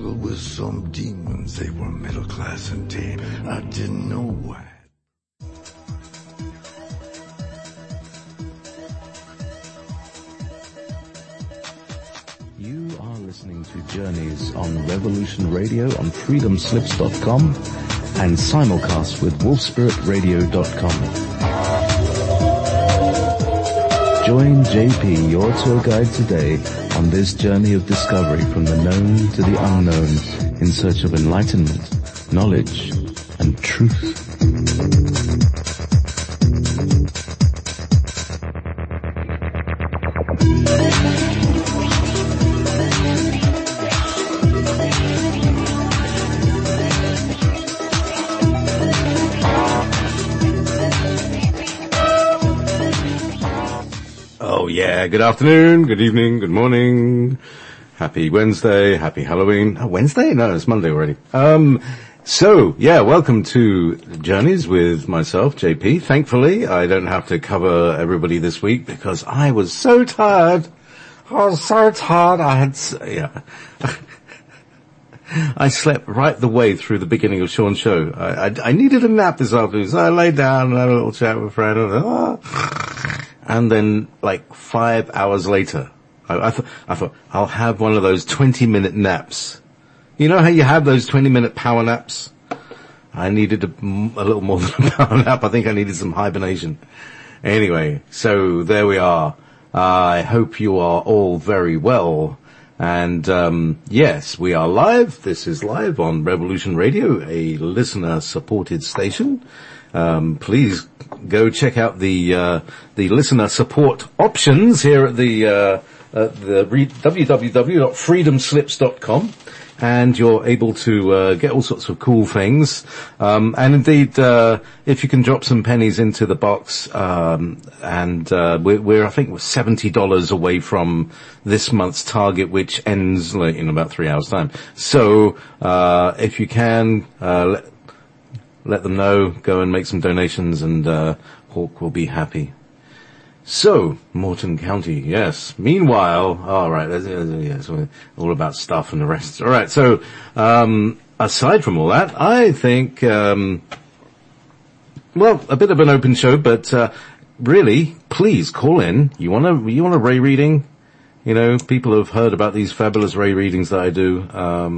struggle with some demons. They were middle class and tame. I didn't know why. You are listening to Journeys on Revolution Radio on freedomslips.com and simulcast with wolfspiritradio.com. Join JP, your tour guide today, on this journey of discovery from the known to the unknown in search of enlightenment, knowledge, and truth. Oh yeah, good afternoon, good evening, good morning, happy Wednesday, happy Halloween. Oh, Wednesday? No, it's Monday already. Welcome to Journeys with myself, JP. Thankfully, I don't have to cover everybody this week because I was so tired. I slept right the way through the beginning of Sean's show. I needed a nap this afternoon, so I laid down and had a little chat with a friend. And then, like 5 hours later, I thought, I'll have one of those 20-minute naps. You know how you have those 20-minute power naps? I needed a little more than a power nap. I think I needed some hibernation. Anyway, so there we are. I hope you are all very well. And, yes, we are live. This is live on Revolution Radio, a listener-supported station. Please go check out the listener support options here at the www.freedomslips.com, and you're able to get all sorts of cool things. And indeed, if you can drop some pennies into the box, we're I think we're $70 away from this month's target, which ends in about 3 hours' time. So if you can let them know, go and make some donations, and Hawk will be happy. So, Morton County, yes. Meanwhile, all right, yes, all about stuff and the rest. All right, so aside from all that, I think, a bit of an open show, but really, please call in. You want a Ray reading? You know, people have heard about these fabulous Ray readings that I do,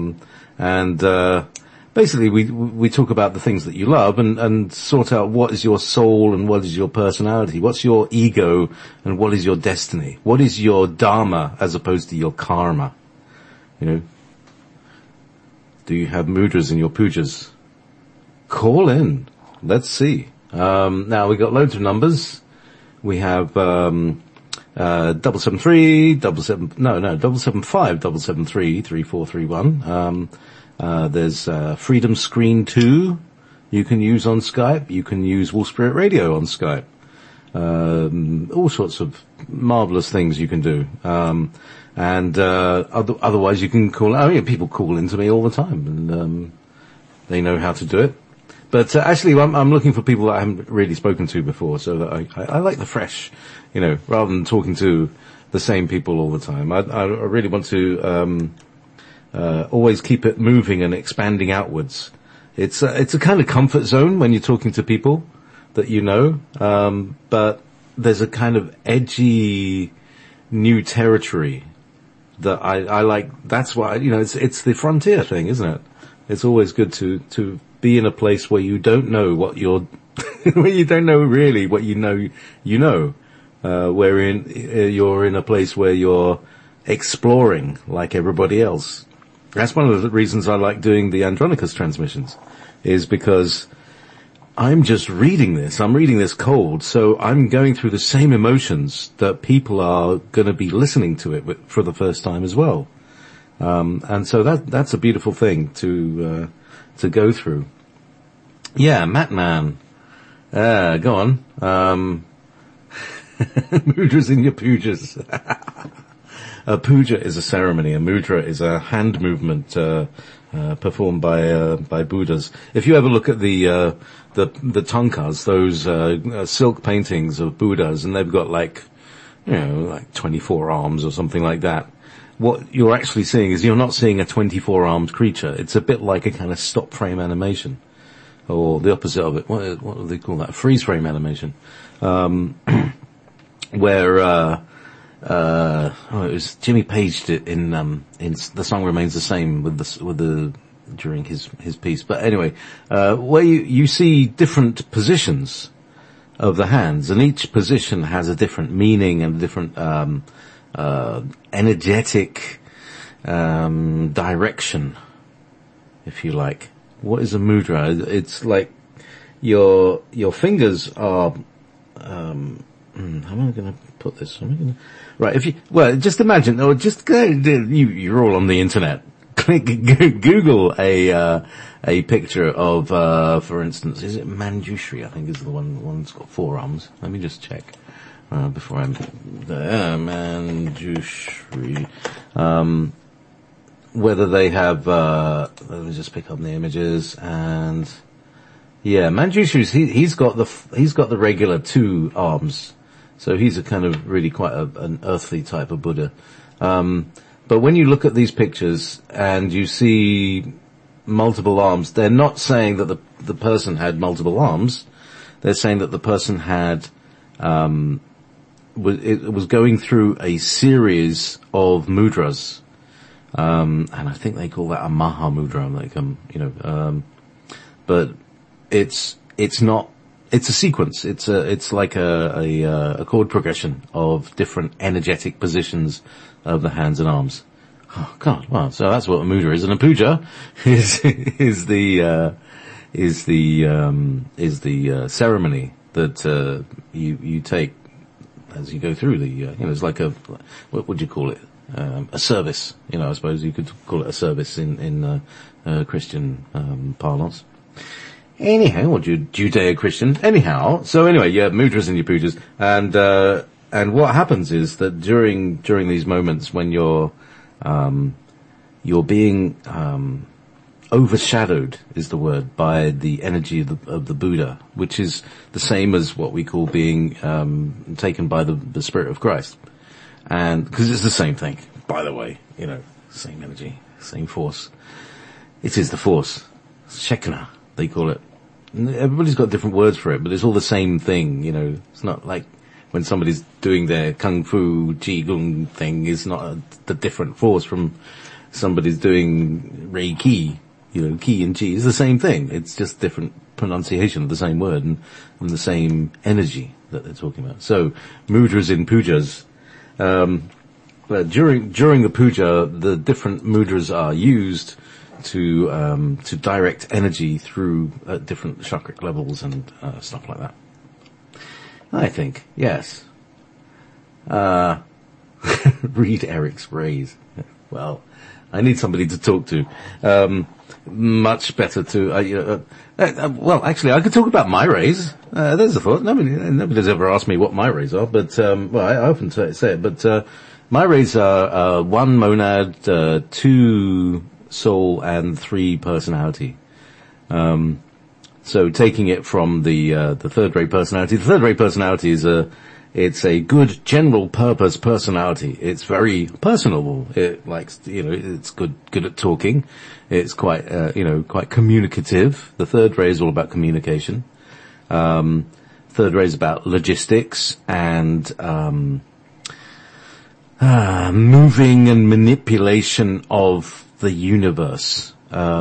basically, we talk about the things that you love and sort out what is your soul and what is your personality, what's your ego and what is your destiny, what is your dharma as opposed to your karma. You know, do you have mudras in your pujas? Call in. Let's see. Now we got loads of numbers. We have 773 775 773 3431. There's Freedom Screen 2 you can use on Skype. You can use Wolf Spirit Radio on Skype. All sorts of marvelous things you can do. Otherwise you can call. I mean, people call into me all the time, and they know how to do it. But actually, I'm looking for people that I haven't really spoken to before, so that I like the fresh, you know, rather than talking to the same people all the time. I really want to always keep it moving and expanding outwards. It's a kind of comfort zone when you're talking to people that you know, but there's a kind of edgy new territory that I like. That's why, you know, it's the frontier thing, isn't it? It's always good to be in a place where you don't know what you're, where you don't know really what you know, wherein you're in a place where you're exploring like everybody else. That's one of the reasons I like doing the Andronicus transmissions, is because I'm just reading this. I'm reading this cold, so I'm going through the same emotions that people are going to be listening to it for the first time as well. And so that's a beautiful thing to go through. Yeah, Matman. Go on. Mudras in your pujas. A puja is a ceremony. A mudra is a hand movement performed by Buddhas. If you ever look at the tankas, those silk paintings of Buddhas, and they've got like 24 arms or something like that. what you're actually seeing is you're not seeing a 24-armed creature. It's a bit like a kind of stop frame animation, or the opposite of it. What do they call that? Freeze frame animation, where it was Jimmy Page did in The Song Remains the Same with the during his piece. But anyway, where you see different positions of the hands, and each position has a different meaning and a different energetic direction, if you like. What is a mudra? It's like your fingers are. How am I going to put this? Right, just imagine, or just go. You're all on the internet. Google a picture of, for instance, is it Manjushri? I think is the one that's got 4 arms. Let me just check before I'm Manjushri. Whether they have. Let me just pick up the images, and yeah, Manjushri's he's got the regular 2 arms, so he's a kind of really quite an earthly type of Buddha. But when you look at these pictures and you see multiple arms, they're not saying that the person had multiple arms. They're saying that the person had, was going through a series of mudras. And I think they call that a Maha Mudra, like, but it's not, it's a sequence. It's like a chord progression of different energetic positions of the hands and arms. Oh God! Wow. So that's what a mudra is, and a puja is the ceremony that you take as you go through the. It's like what would you call it? A service. I suppose you could call it a service in Christian parlance. Anyhow, or Judeo-Christian. Anyhow, so anyway, you have mudras and your pujas, and what happens is that during these moments when you're being overshadowed is the word by the energy of the Buddha, which is the same as what we call being taken by the Spirit of Christ, and because it's the same thing, by the way, same energy, same force. It is the force, Shekinah, they call it. Everybody's got different words for it, but it's all the same thing. It's not like when somebody's doing their kung fu qigong thing, is not the different force from somebody's doing reiki. Ki and chi is the same thing. It's just different pronunciation of the same word and the same energy that they're talking about. So mudras in pujas. During the puja, the different mudras are used to direct energy through different chakric levels and stuff like that. I think, yes. Read Eric's phrase. Well, I need somebody to talk to. Much better to, well, actually, I could talk about my rays. There's a thought. Nobody's ever asked me what my rays are, but, I often say it, but, my rays are, 1 monad, 2 soul, and 3 personality. So taking it from the third ray personality, the third ray personality it's a good general purpose personality. It's very personable. It likes, it's good at talking. It's quite, quite communicative. The third ray is all about communication. Third ray is about logistics and, moving and manipulation of the universe.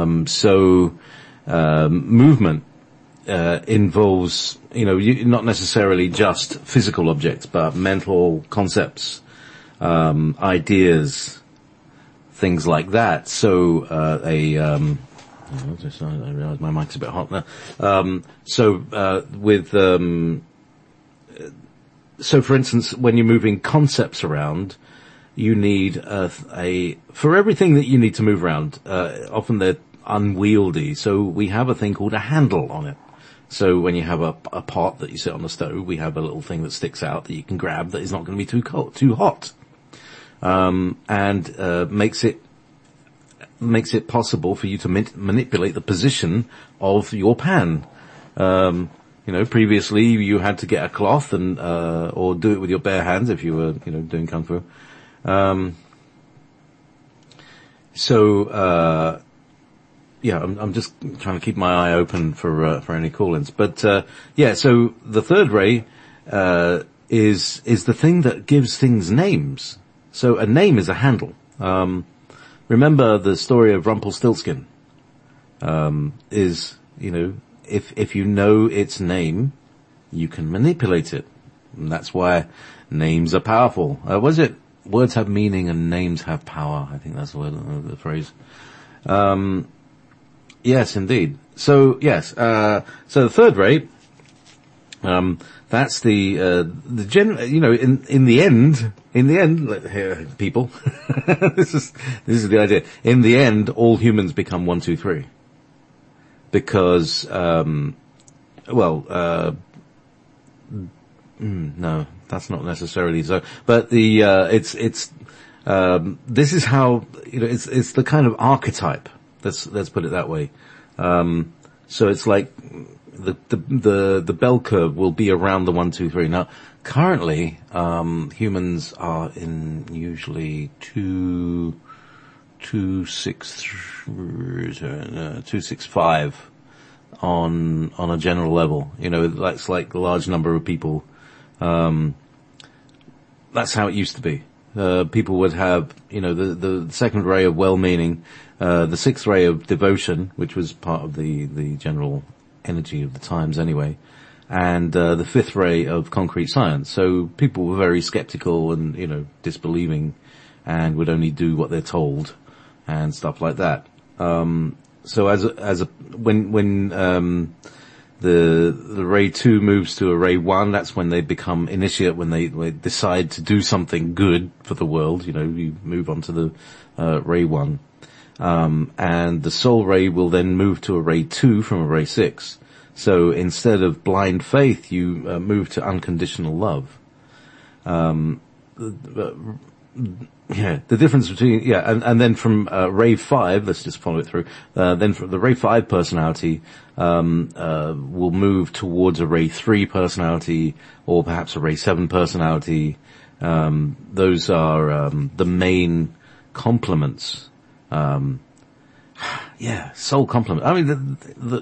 Movement involves, not necessarily just physical objects, but mental concepts, ideas, things like that. So, I realize my mic's a bit hot now. So for instance, when you're moving concepts around, you need for everything that you need to move around, often they're unwieldy. So we have a thing called a handle on it. So when you have a pot that you sit on the stove, we have a little thing that sticks out that you can grab that is not going to be too cold, too hot. And makes it possible for you to manipulate the position of your pan. Previously you had to get a cloth and, or do it with your bare hands if you were, doing kung fu. So, yeah, I'm just trying to keep my eye open for any call-ins. But, yeah, so the third ray, is the thing that gives things names. So a name is a handle. Remember the story of Rumpelstiltskin, is, if you know its name, you can manipulate it. And that's why names are powerful. Was it words have meaning and names have power? I think that's the phrase. Yes, indeed. So, yes, so the third ray, that's in the end, here, people, this is the idea. In the end, all humans become 1, 2, 3. Because, no, that's not necessarily so. But this is how, it's the kind of archetype. Let's put it that way. So it's like, the bell curve will be around the 1, 2, 3. Now, currently, humans are in usually 2, 6, 2, 6, 5 on a general level. That's like a large number of people. That's how it used to be. People would have, the second ray of well-meaning, the sixth ray of devotion, which was part of the general energy of the times anyway, and the fifth ray of concrete science. So people were very skeptical and, disbelieving, and would only do what they're told and stuff like that. So when the ray 2 moves to a ray 1, that's when they become initiate, when they decide to do something good for the world. You move on to the ray 1. And the soul ray will then move to a ray 2 from a ray 6. So instead of blind faith, you move to unconditional love. The difference between, and then from ray 5, let's just follow it through, then from the ray 5 personality will move towards a ray 3 personality, or perhaps a ray 7 personality. Those are the main complements. Soul complement. I mean,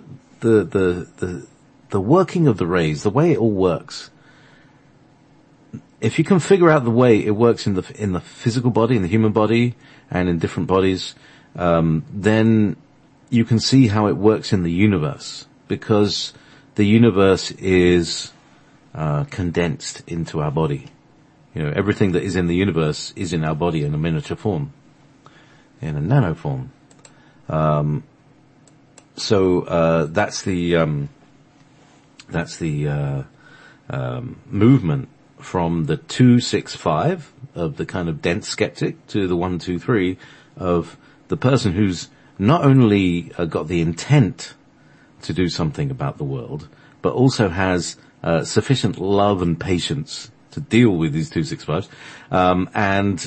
the working of the rays, the way it all works. If you can figure out the way it works in the physical body, in the human body, and in different bodies, then you can see how it works in the universe, because the universe is condensed into our body. Everything that is in the universe is in our body in a miniature form, in a nano form. So that's the movement from the 2, 6, 5 of the kind of dense skeptic to the 1, 2, 3 of the person who's not only got the intent to do something about the world, but also has sufficient love and patience to deal with these 2, 6, 5s, and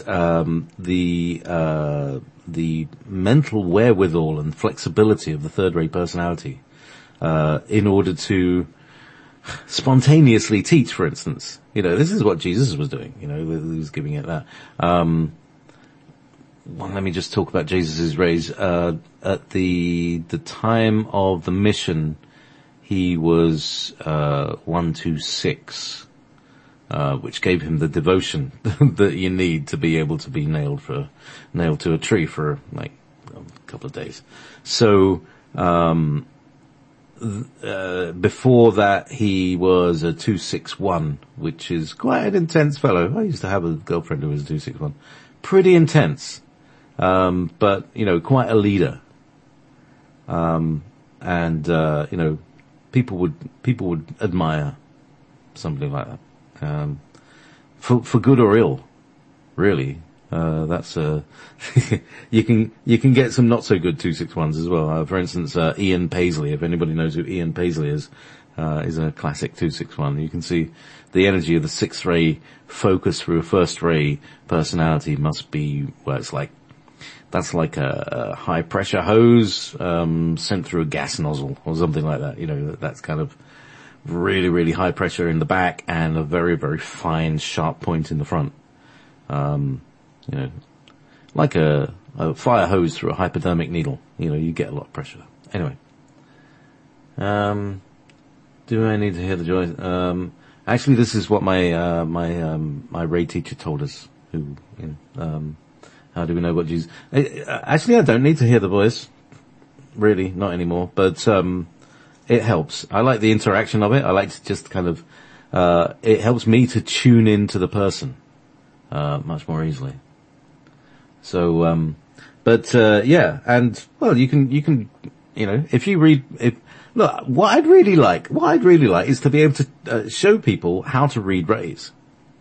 the mental wherewithal and flexibility of the third ray personality, in order to spontaneously teach, for instance. This is what Jesus was doing. He was giving it that. Well, let me just talk about Jesus' rays. At the time of the mission, he was 1, 2, 6, which gave him the devotion that you need to be able to be nailed to a tree for like a couple of days. So before that, he was a 2, 6, 1, which is quite an intense fellow. I used to have a girlfriend who was a 2, 6, 1. Pretty intense. But, quite a leader. People would admire somebody like that. For good or ill, really. That's you can get some not so good 2, 6, 1s as well. For instance, Ian Paisley, if anybody knows who Ian Paisley is a classic 2, 6, 1. You can see the energy of the sixth ray focus through a first ray personality must be, that's like a high pressure hose, sent through a gas nozzle or something like that. That's kind of really, really high pressure in the back and a very, very fine, sharp point in the front. Like a a fire hose through a hypodermic needle. You get a lot of pressure. Anyway. Do I need to hear the joy? Actually, this is what my Ray teacher told us. How do we know what Jesus? Actually, I don't need to hear the voice. Really, not anymore. But it helps. I like the interaction of it. I like to just kind of. It helps me to tune into the person much more easily. So, yeah, and well, you can, if you read. Look, what I'd really like is to be able to show people how to read rays.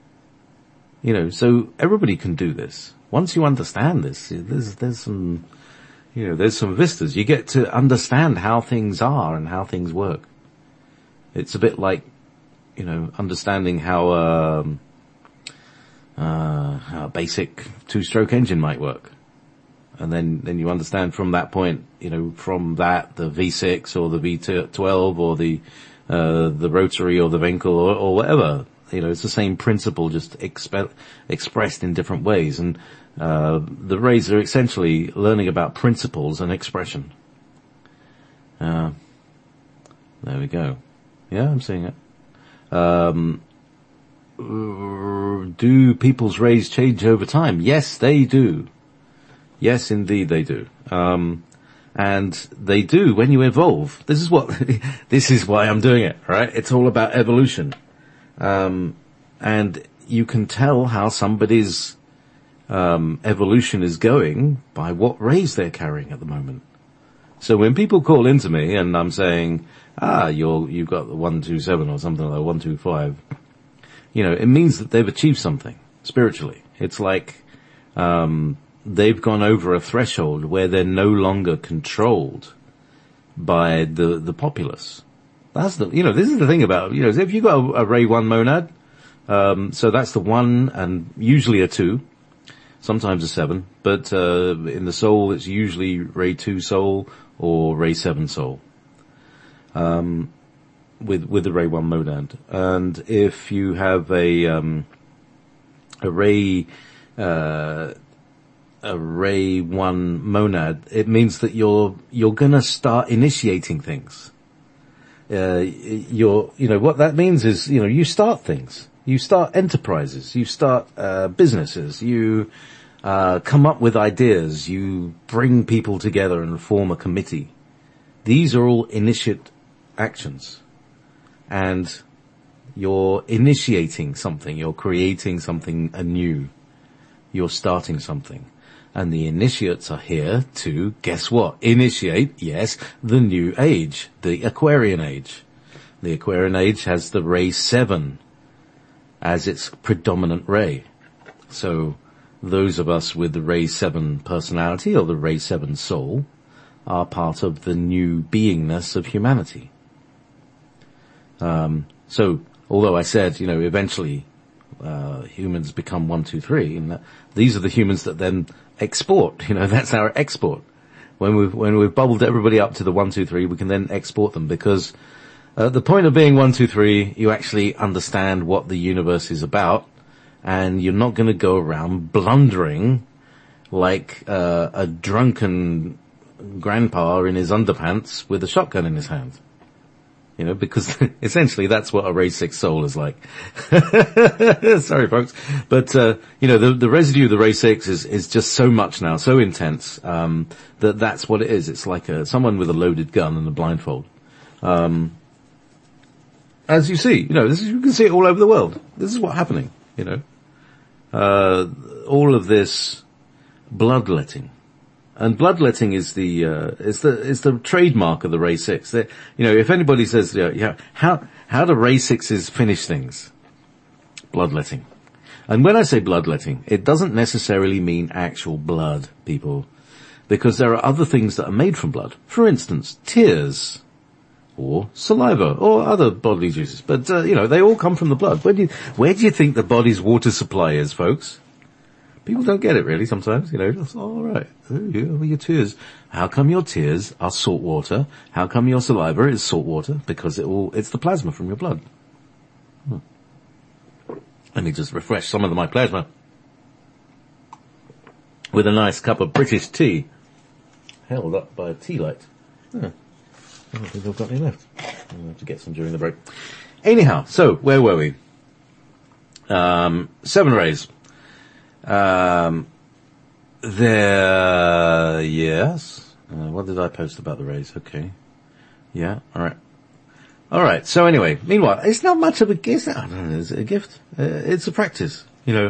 So everybody can do this. Once you understand this, there's some, there's some vistas. You get to understand how things are and how things work. It's a bit like, understanding how a basic two-stroke engine might work. And then you understand from that point, from that, the V6 or the V12 or the rotary or the Venkel or whatever. It's the same principle, just expressed in different ways. And, the rays are essentially learning about principles and expression. There we go. Yeah, I'm seeing it. Do people's rays change over time? Yes, they do. Yes, indeed they do. And they do when you evolve. This is why I'm doing it, right? It's all about evolution. And you can tell how somebody's, evolution is going by what rays they're carrying at the moment. So when people call into me and I'm saying, you've got the 127 or something like 125, it means that they've achieved something spiritually. It's like, they've gone over a threshold where they're no longer controlled by the populace. That's this is the thing about, if you've got a Ray 1 monad, so that's the 1 and usually a 2, sometimes a 7, but, in the soul it's usually Ray 2 soul or Ray 7 soul, with the Ray 1 monad. And if you have a Ray 1 monad, it means that you're gonna start initiating things. What that means is, you start things. You start enterprises. You start, businesses. You, come up with ideas. You bring people together and form a committee. These are all initiate actions. And you're initiating something. You're creating something anew. You're starting something. And the initiates are here to, guess what? Initiate, yes, the new age, the Aquarian age. The Aquarian age has the Ray 7 as its predominant ray. So those of us with the Ray 7 personality or the Ray 7 soul are part of the new beingness of humanity. So although I said, eventually, humans become 1, 2, 3, and these are the humans that then export. That's our export. When we've bubbled everybody up to the 1, 2, 3, we can then export them because the point of being 1, 2, 3, you actually understand what the universe is about, and you're not going to go around blundering like a drunken grandpa in his underpants with a shotgun in his hand. Because essentially that's what a Ray 6 soul is like. Sorry folks. But, the residue of the Ray 6 is just so much now, so intense, that's what it is. It's like someone with a loaded gun and a blindfold. As you see, you can see it all over the world. This is what's happening, all of this bloodletting. And bloodletting is the trademark of the Ray 6. If anybody says, how do Ray 6s finish things? Bloodletting. And when I say bloodletting, it doesn't necessarily mean actual blood, people. Because there are other things that are made from blood. For instance, tears. Or saliva. Or other bodily juices. But, they all come from the blood. Where do you think the body's water supply is, folks? People don't get it really sometimes, all right. Your tears. How come your tears are salt water? How come your saliva is salt water? Because it's the plasma from your blood. Let me just refresh some of my plasma. with a nice cup of British tea, held up by a tea light. I don't think I've got any left. I'll have to get some during the break. Anyhow, so where were we? 7 rays. Yes. What did I post about the rays? Okay. Yeah, alright. So anyway, meanwhile, it's not much of a gift. I don't know, is it a gift? It's a practice,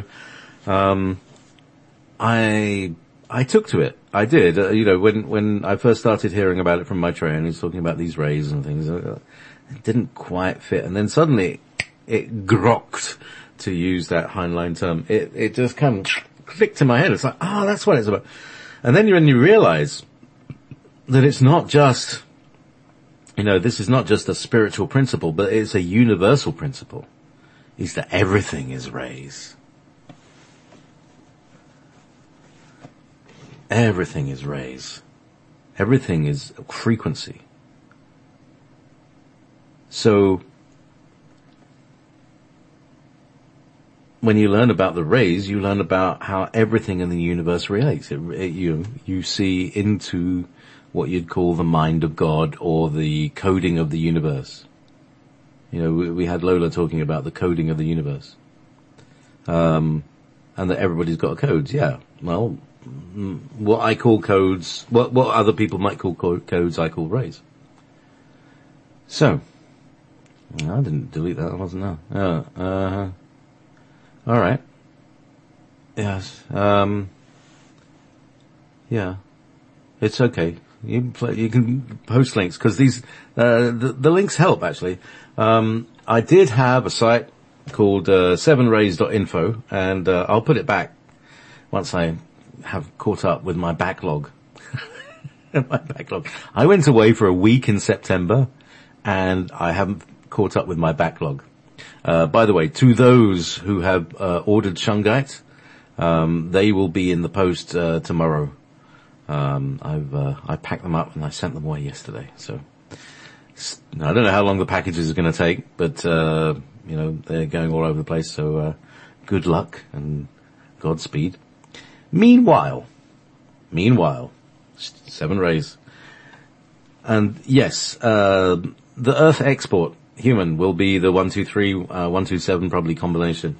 I took to it. I did. When I first started hearing about it from my trainer, he's talking about these rays and things. It didn't quite fit. And then suddenly it grokked, to use that Heinlein term. It just kind of clicked in my head. It's like, that's what it's about. And then when you realize that it's not just, this is not just a spiritual principle, but it's a universal principle, is that everything is rays. Everything is rays. Everything is frequency. So, when you learn about the rays, you learn about how everything in the universe relates. You see into what you'd call the mind of God, or the coding of the universe. We had Lola talking about the coding of the universe. And that everybody's got codes, yeah. Well, what I call codes, what other people might call codes, I call rays. So, I didn't delete that, I wasn't there. Alright. Yes, yeah. It's okay. You can post links, because these, the links help, actually. I did have a site called, 7rays.info, and, I'll put it back once I have caught up with my backlog. I went away for a week in September, and I haven't caught up with my backlog. By the way, to those who have, ordered Shungite, they will be in the post, tomorrow. I packed them up and I sent them away yesterday. So, I don't know how long the packages are going to take, but, they're going all over the place. So, good luck and Godspeed. Meanwhile, 7 rays. And yes, the Earth export human will be the 123, 127 probably combination.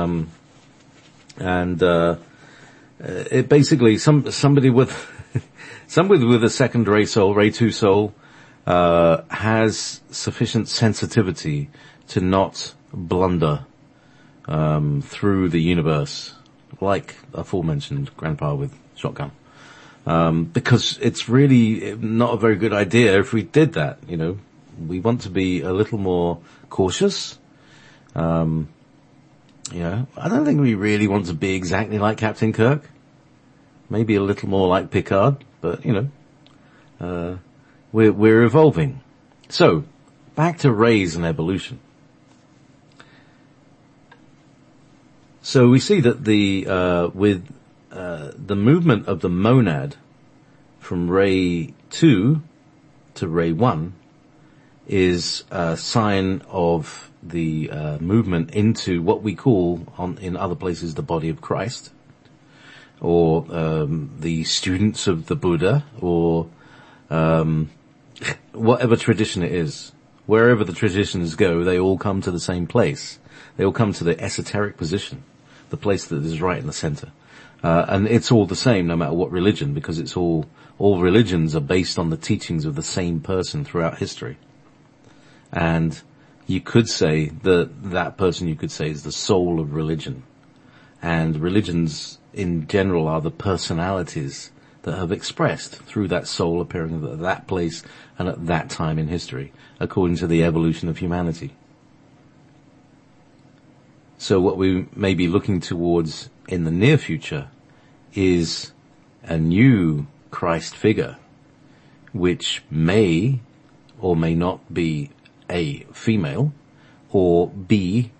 It basically, somebody with a second ray soul, ray 2 soul, has sufficient sensitivity to not blunder, through the universe, like aforementioned grandpa with shotgun. Because it's really not a very good idea if we did that, We want to be a little more cautious. I don't think we really want to be exactly like Captain Kirk. Maybe a little more like Picard, but, we're evolving. So, back to rays and evolution. So we see that with the movement of the monad from ray 2 to ray 1 is a sign of the movement into what we call in other places the body of Christ, or the students of the Buddha, or whatever tradition it is. Wherever the traditions go, they all come to the same place. They all come to the esoteric position, the place that is right in the center. And it's all the same no matter what religion, because it's all religions are based on the teachings of the same person throughout history. And you could say that person, you could say, is the soul of religion. And religions in general are the personalities that have expressed through that soul appearing at that place and at that time in history, according to the evolution of humanity. So what we may be looking towards in the near future is a new Christ figure, which may or may not be A, female, or B,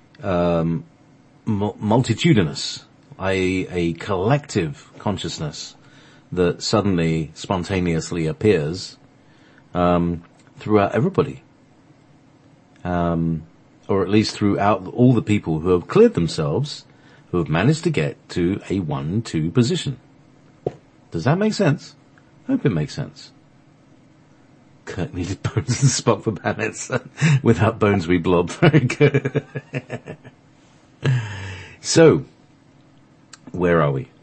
multitudinous, a collective consciousness that suddenly, spontaneously appears throughout everybody. Or at least throughout all the people who have cleared themselves who have managed to get to a 1-2 position. Does that make sense? I hope it makes sense. Kirk needed bones and Spock for planets. Without bones we blob. Very good. So, where are we?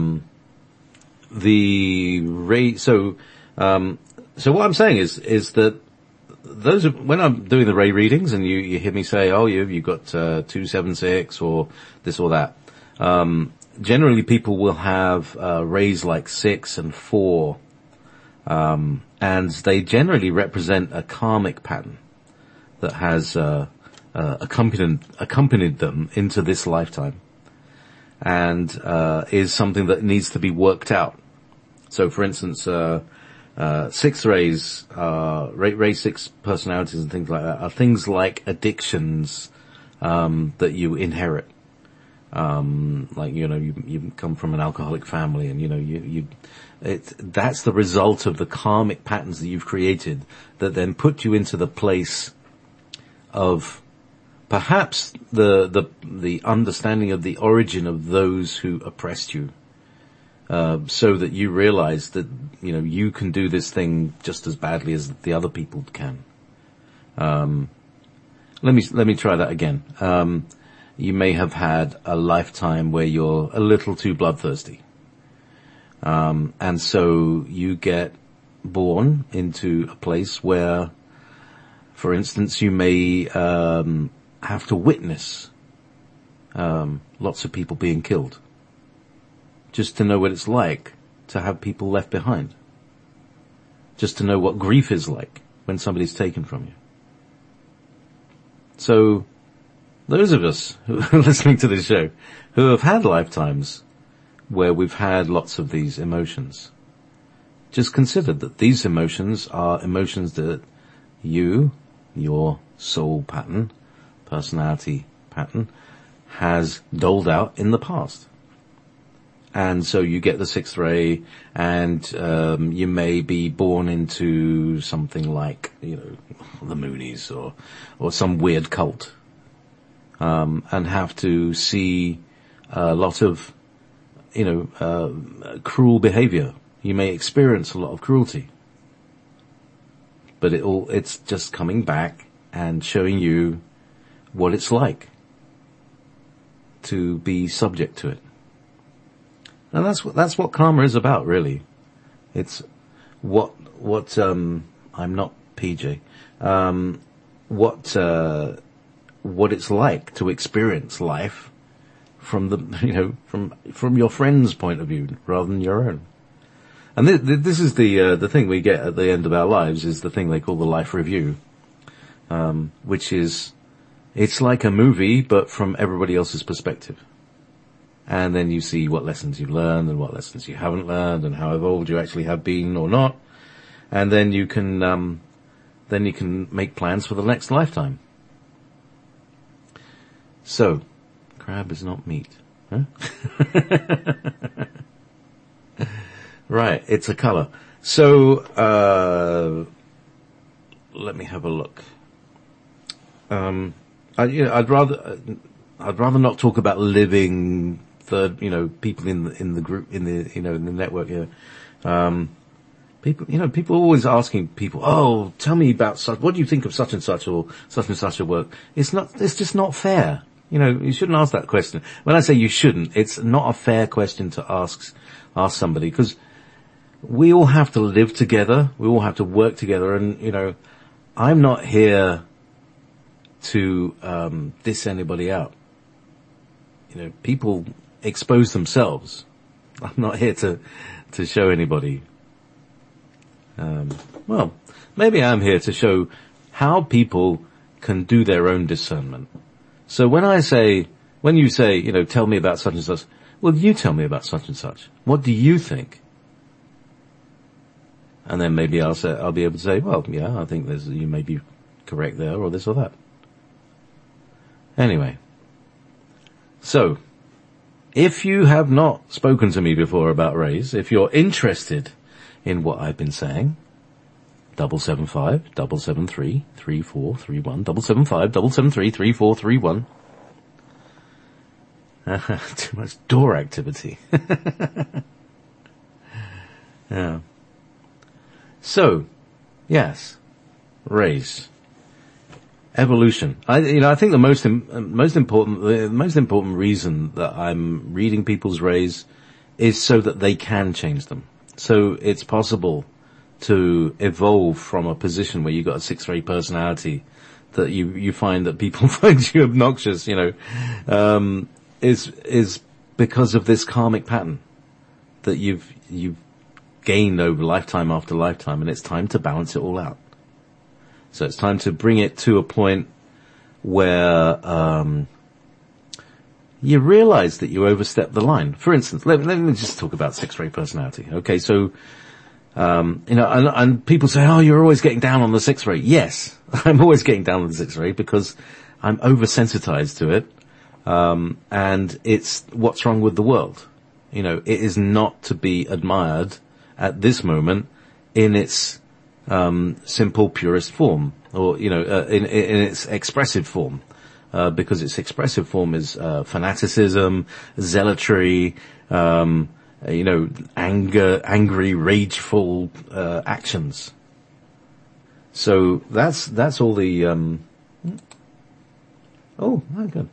So what I'm saying is that when I'm doing the Ray readings and you hear me say, oh, you've got 276 or this or that, generally people will have Rays like 6 and 4, and they generally represent a karmic pattern that has accompanied them into this lifetime, and is something that needs to be worked out. So, for instance, 6 Rays, Ray 6 personalities and things like that are things like addictions that you inherit. Like, you come from an alcoholic family and, that's the result of the karmic patterns that you've created that then put you into the place of perhaps the understanding of the origin of those who oppressed you, so that you realize that, you can do this thing just as badly as the other people can. Let me try that again. You may have had a lifetime where you're a little too bloodthirsty. And so you get born into a place where, for instance, you may have to witness lots of people being killed, just to know what it's like to have people left behind, just to know what grief is like when somebody's taken from you. So those of us who are listening to this show, who have had lifetimes where we've had lots of these emotions, just consider that these emotions are emotions that your soul pattern, personality pattern, has doled out in the past. And so you get the 6th Ray, and you may be born into something like, the Moonies or some weird cult, and have to see a lot of, cruel behavior. You may experience a lot of cruelty, but it's just coming back and showing you what it's like to be subject to it. And that's what karma is about, really. It's what I'm not PJ. What it's like to experience life from from your friend's point of view rather than your own. And this is the thing we get at the end of our lives, is the thing they call the life review, which is, it's like a movie but from everybody else's perspective. And then you see what lessons you've learned and what lessons you haven't learned and how evolved you actually have been or not. And then you can make plans for the next lifetime. So, crab is not meat. Huh? Right, it's a color. So, let me have a look. I'd rather not talk about living third, people in the group, in the network here. People are always asking people, oh, tell me about what do you think of such and such or such a work? It's just not fair. You shouldn't ask that question. When I say you shouldn't, it's not a fair question to ask somebody, because we all have to live together. We all have to work together. And, I'm not here to diss anybody out. People expose themselves. I'm not here to show anybody. Well, maybe I'm here to show how people can do their own discernment. So when you say, tell me about such and such, well, you tell me about such and such. What do you think? And then maybe I'll be able to say, well, yeah, I think you may be correct there, or this or that. Anyway. So, if you have not spoken to me before about Rays, if you're interested in what I've been saying, 775-773-3431, 775-773-3431. Too much door activity. Yeah. So, yes, rays, evolution. I think the most important reason that I'm reading people's rays is so that they can change them. So it's possible to evolve from a position where you've got a 6-ray personality that you find that people find you obnoxious, is because of this karmic pattern that you've gained over lifetime after lifetime, and it's time to balance it all out. So it's time to bring it to a point where you realize that you overstepped the line. For instance, let me just talk about 6-ray personality. Okay, so and people say, oh, you're always getting down on the 6-ray. Yes, I'm always getting down on the 6-ray because I'm oversensitized to it. And it's what's wrong with the world. It is not to be admired at this moment in its simple, purest form, or in its expressive form, because its expressive form is fanaticism, zealotry, angry, rageful actions. So that's all the. Oh my God.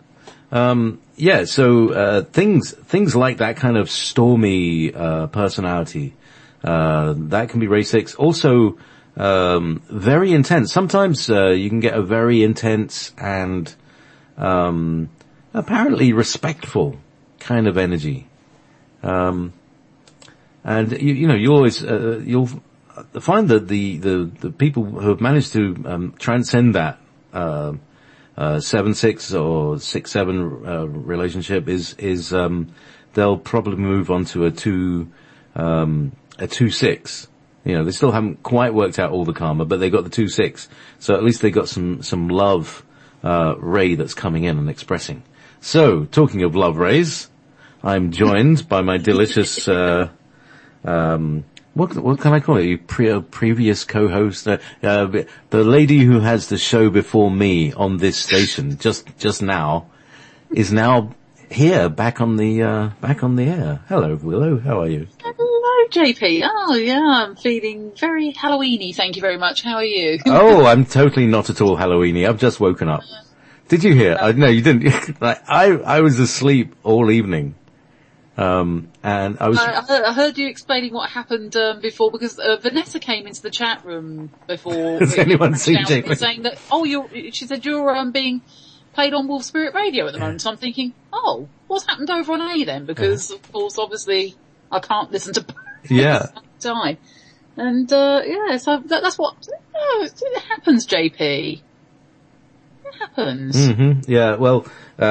So things like that kind of stormy personality, that can be ray 6. Also, very intense. Sometimes you can get a very intense and apparently respectful kind of energy. And you always you'll find that the people who have managed to transcend that 7-6 or 6-7 relationship is they'll probably move on to a 2-6. They still haven't quite worked out all the karma, but they got the 2-6. So at least they got some love ray that's coming in and expressing. So, talking of love rays, I'm joined by my delicious what can I call it? Previous co-host, the lady who has the show before me on this station just now is now here back on the air. Hello, Willow. How are you? Hello, JP. Oh yeah, I'm feeling very Halloweeny. Thank you very much. How are you? Oh, I'm totally not at all Halloweeny. I've just woken up. Did you hear? No, you didn't. I was asleep all evening. And I heard you explaining what happened before, because Vanessa came into the chat room before. Has anyone seen Jamie? Saying that, she said you're being played on Wolf Spirit Radio at the moment. So I'm thinking, what's happened over on A then? Because of course, obviously, I can't listen to both at the same time. And so that's what it happens, JP. It happens. Mm-hmm. Yeah. Well.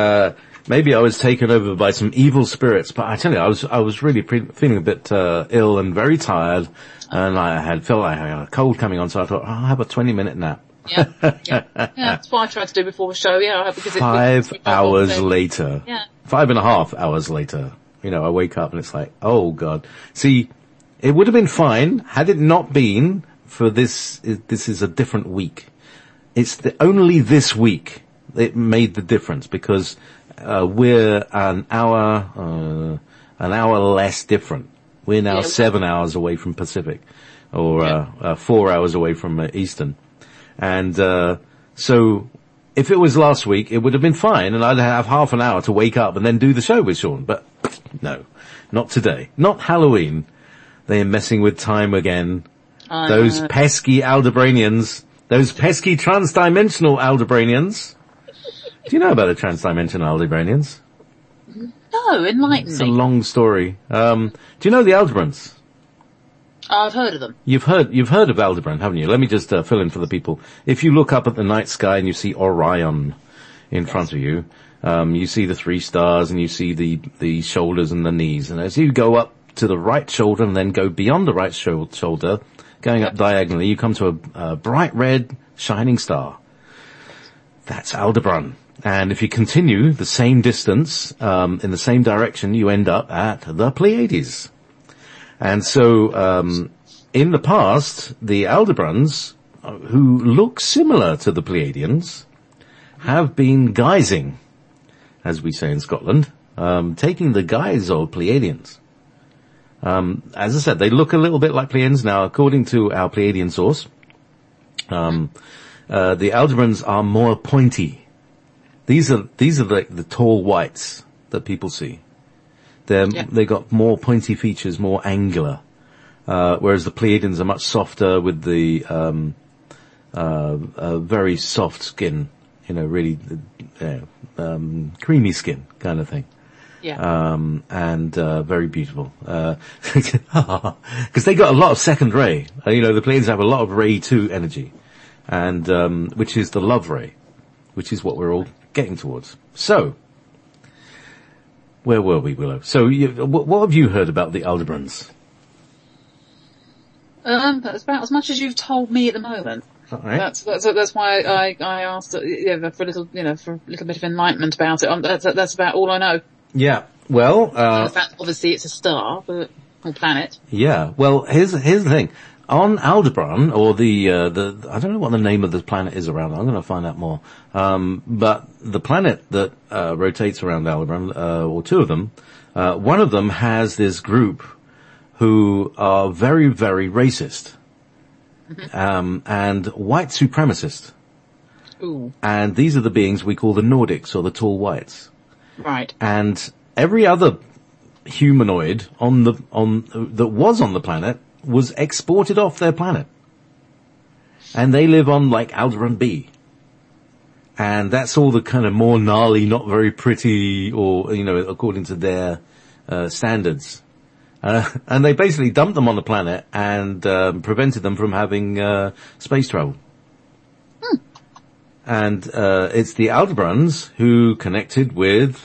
Maybe I was taken over by some evil spirits, but I tell you, I was really feeling a bit ill and very tired, and I felt like I had a cold coming on, so I thought, I'll have a 20-minute nap. Yeah. That's what I tried to do before the show. Yeah, because 5 hours later. Yeah. 5.5 hours later. I wake up and it's like, oh God. See, it would have been fine had it not been for this. This is a different week. It's only this week it made the difference, because we're an hour less different. We're now 7 hours away from Pacific, or 4 hours away from Eastern. And so if it was last week, it would have been fine, and I'd have half an hour to wake up and then do the show with Sean. But no, not today. Not Halloween. They are messing with time again. Those pesky Aldebranians. Those pesky transdimensional Aldebranians. Do you know about the transdimensional Aldebranians? No, enlighten me. It's a long story. Do you know the Aldebrans? I've heard of them. You've heard of Aldebaran, haven't you? Let me just fill in for the people. If you look up at the night sky and you see Orion in front of you, you see the 3 stars and you see the shoulders and the knees. And as you go up to the right shoulder and then go beyond the right shoulder, going up diagonally, you come to a bright red shining star. That's Aldebaran. And if you continue the same distance, in the same direction, you end up at the Pleiades. And so, in the past, the Aldebarans, who look similar to the Pleiadians, have been guising, as we say in Scotland, taking the guise of Pleiadians. As I said, they look a little bit like Pleiadians now, according to our Pleiadian source. The Alderaans are more pointy. These are the tall whites that people see. They got more pointy features, more angular. Whereas the Pleiadians are much softer with the, very soft skin, really, creamy skin kind of thing. Yeah. And very beautiful. Because they got a lot of second ray. The Pleiadians have a lot of ray 2 energy. And, which is the love ray, which is what we're all getting towards. So, where were we, Willow? So, what have you heard about the Alderaans? That's about as much as you've told me at the moment. All right. That's why I asked, for a little, for a little bit of enlightenment about it. That's about all I know. Yeah. Well, in fact, obviously it's a star, or planet. Yeah. Well, here's the thing. On Aldebaran, or I don't know what the name of the planet is around. I'm going to find out more. But the planet that rotates around Aldebaran, or two of them, one of them has this group who are very, very racist, and white supremacist. Ooh. And these are the beings we call the Nordics, or the tall whites. Right. And every other humanoid that was on the planet was exported off their planet. And they live on like Alderan B. And that's all the kind of more gnarly, not very pretty, or, according to their, standards. And they basically dumped them on the planet and, prevented them from having, space travel. And, it's the Alderaans who connected with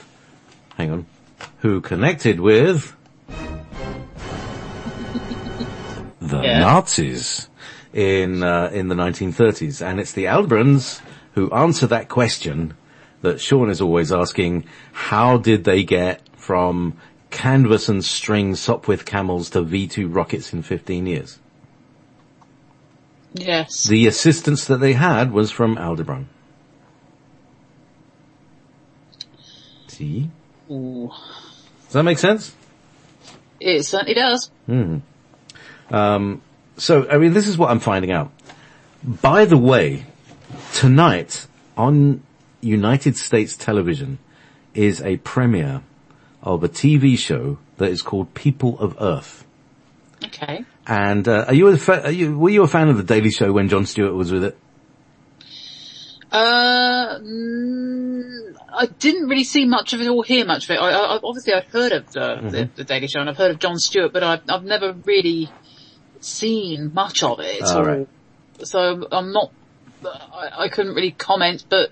the Nazis in the 1930s. And it's the Alderaans who answer that question that Sean is always asking: how did they get from canvas and string Sopwith camels to V2 rockets in 15 years? Yes. The assistance that they had was from Aldebaran. See? Ooh. Does that make sense? It certainly does. So, this is what I'm finding out. By the way, tonight on United States television is a premiere of a TV show that is called People of Earth. Okay. And, were you a fan of The Daily Show when Jon Stewart was with it? I didn't really see much of it or hear much of it. Obviously I've heard of the Daily Show, and I've heard of Jon Stewart, but I've never really seen much of it. Right. So I'm not, I couldn't really comment, but,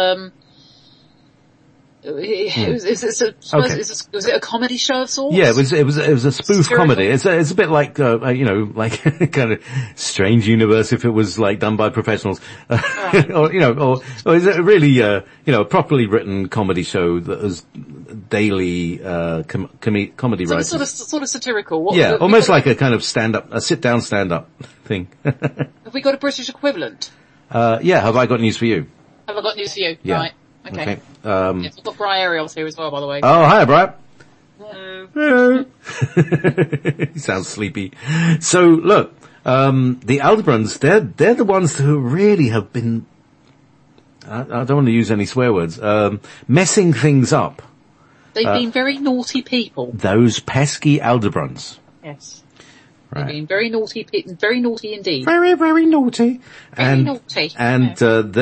was it a comedy show of sorts? Yeah, it was a spoof comedy. It's a bit like, like kind of Strange Universe if it was like done by professionals. or is it really, a properly written comedy show that was daily, comedy writing? Sort of satirical. Almost like a kind of a sit-down stand-up thing. Have we got a British equivalent? Have I got news for you? Have I got news for you? Yeah. Right. Okay. Yes, we've got Bri Ariels here as well, by the way. Oh, hi, Bri. Hello. He sounds sleepy. So, look, the Alderaans, they're the ones who really have been, I don't want to use any swear words, messing things up. They've been very naughty people. Those pesky Alderaans. Yes. Right. They've been very naughty indeed. Very, very naughty. Very naughty. And,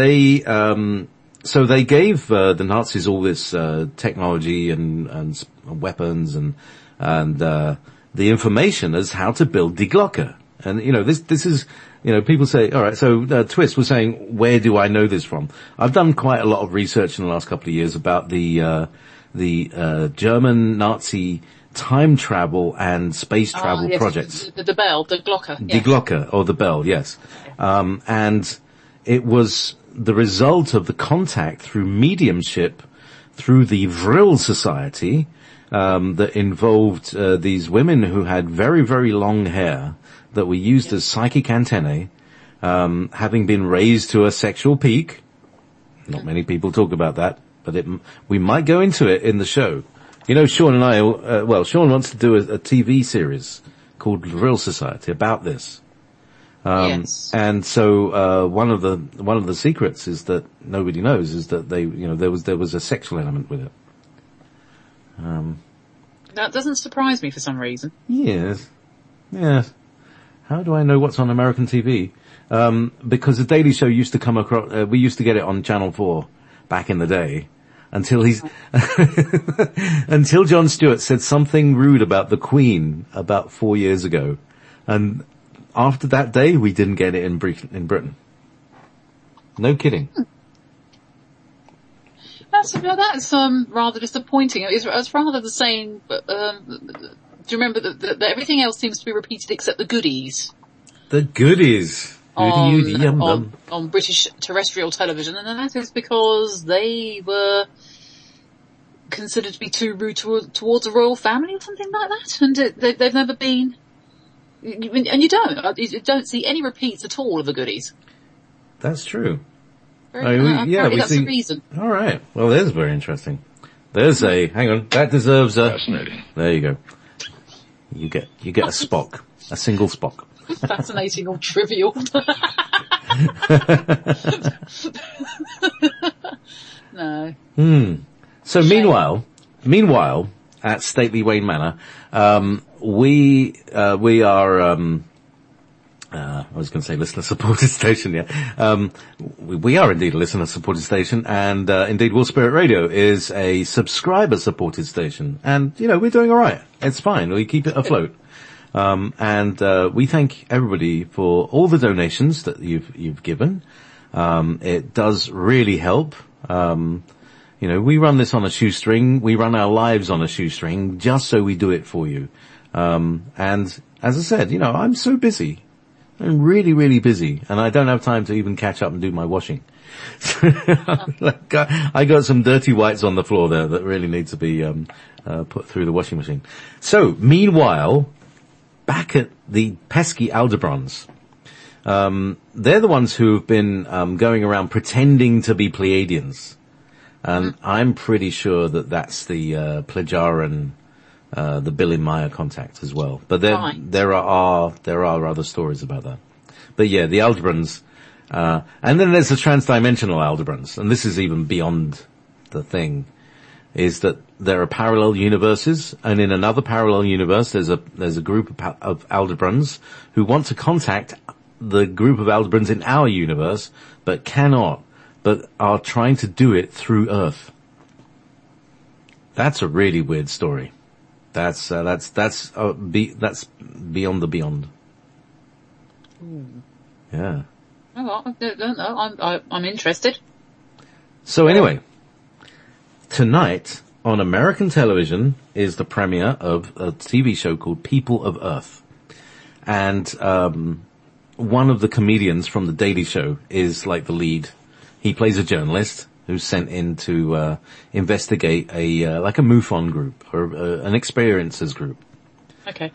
so they gave, the Nazis all this, technology and weapons and, the information as how to build Die Glocke. And, this is, people say, alright, so, Twist was saying, where do I know this from? I've done quite a lot of research in the last couple of years about the German Nazi time travel and space travel projects. The Bell, the Glocke. Die Glocke, or the Bell, yes. And it was the result of the contact through mediumship through the Vril Society, that involved, these women who had very, very long hair that were used as psychic antennae, having been raised to a sexual peak. Not many people talk about that, but we might go into it in the show. You know, Sean and I, Sean wants to do a TV series called Vril Society about this. Yes. And so, one of the secrets is that nobody knows is that there was a sexual element with it. That doesn't surprise me for some reason. Yes. How do I know what's on American TV? Because the Daily Show used to come across, we used to get it on Channel 4 back in the day. Until until Jon Stewart said something rude about the Queen about 4 years ago. And after that day, we didn't get it in Britain. No kidding. That's rather disappointing. It's rather the same, do you remember that everything else seems to be repeated except the goodies? The goodies. On British terrestrial television, and that is because they were considered to be too rude towards a royal family or something like that, and they've never been. And you don't see any repeats at all of the goodies. That's true. That's the reason. All right. Well, there's very interesting. Hang on, that deserves a. Fascinating. There you go. You get a Spock, a single Spock. Fascinating or trivial. No. So meanwhile, at Stately Wayne Manor, we are, I was going to say listener supported station, yeah. We are indeed a listener supported station, and, indeed Will Spirit Radio is a subscriber supported station. And, we're doing alright. It's fine. We keep it afloat. We thank everybody for all the donations that you've given. It does really help. We run this on a shoestring. We run our lives on a shoestring just so we do it for you. And as I said, I'm so busy. I'm really, really busy, and I don't have time to even catch up and do my washing. I got some dirty whites on the floor there that really need to be, put through the washing machine. So, meanwhile, back at the pesky Aldebrons, they're the ones who've been going around pretending to be Pleiadians, and I'm pretty sure that that's the Plejaran, the Billy Meyer contact as well. But there are other stories about that. But yeah, the Aldebrons, and then there's the transdimensional Aldebrons, and this is even beyond the thing. Is that there are parallel universes, and in another parallel universe, there's a group of Aldebrons who want to contact the group of Aldebrons in our universe, but cannot, but are trying to do it through Earth. That's a really weird story. That's beyond the beyond. Yeah. Oh, I don't know. I'm interested. So anyway. Tonight, on American television, is the premiere of a TV show called People of Earth. And, one of the comedians from The Daily Show is like the lead. He plays a journalist who's sent in to, investigate like a MUFON group, or an experiences group. Okay.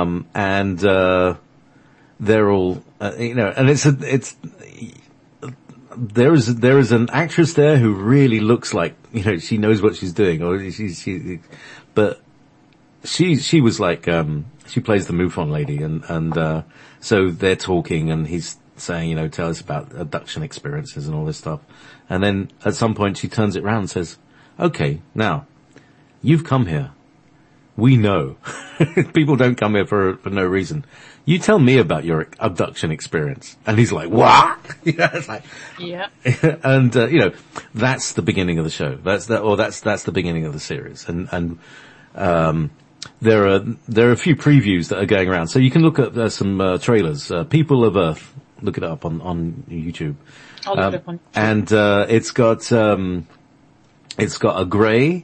They're all, and there is an actress there who really looks like, she knows what she's doing, or but she was like, she plays the MUFON lady, and so they're talking, and he's saying, tell us about abduction experiences and all this stuff. And then at some point she turns it around and says, okay, now, you've come here. We know. People don't come here for no reason. You tell me about your abduction experience. And he's like, what? It's like, yeah. And, that's the beginning of the show. That's the beginning of the series. And there are a few previews that are going around. So you can look at, some, trailers. People of Earth. Look it up on YouTube. I'll look it up on YouTube. And, it's got a grey,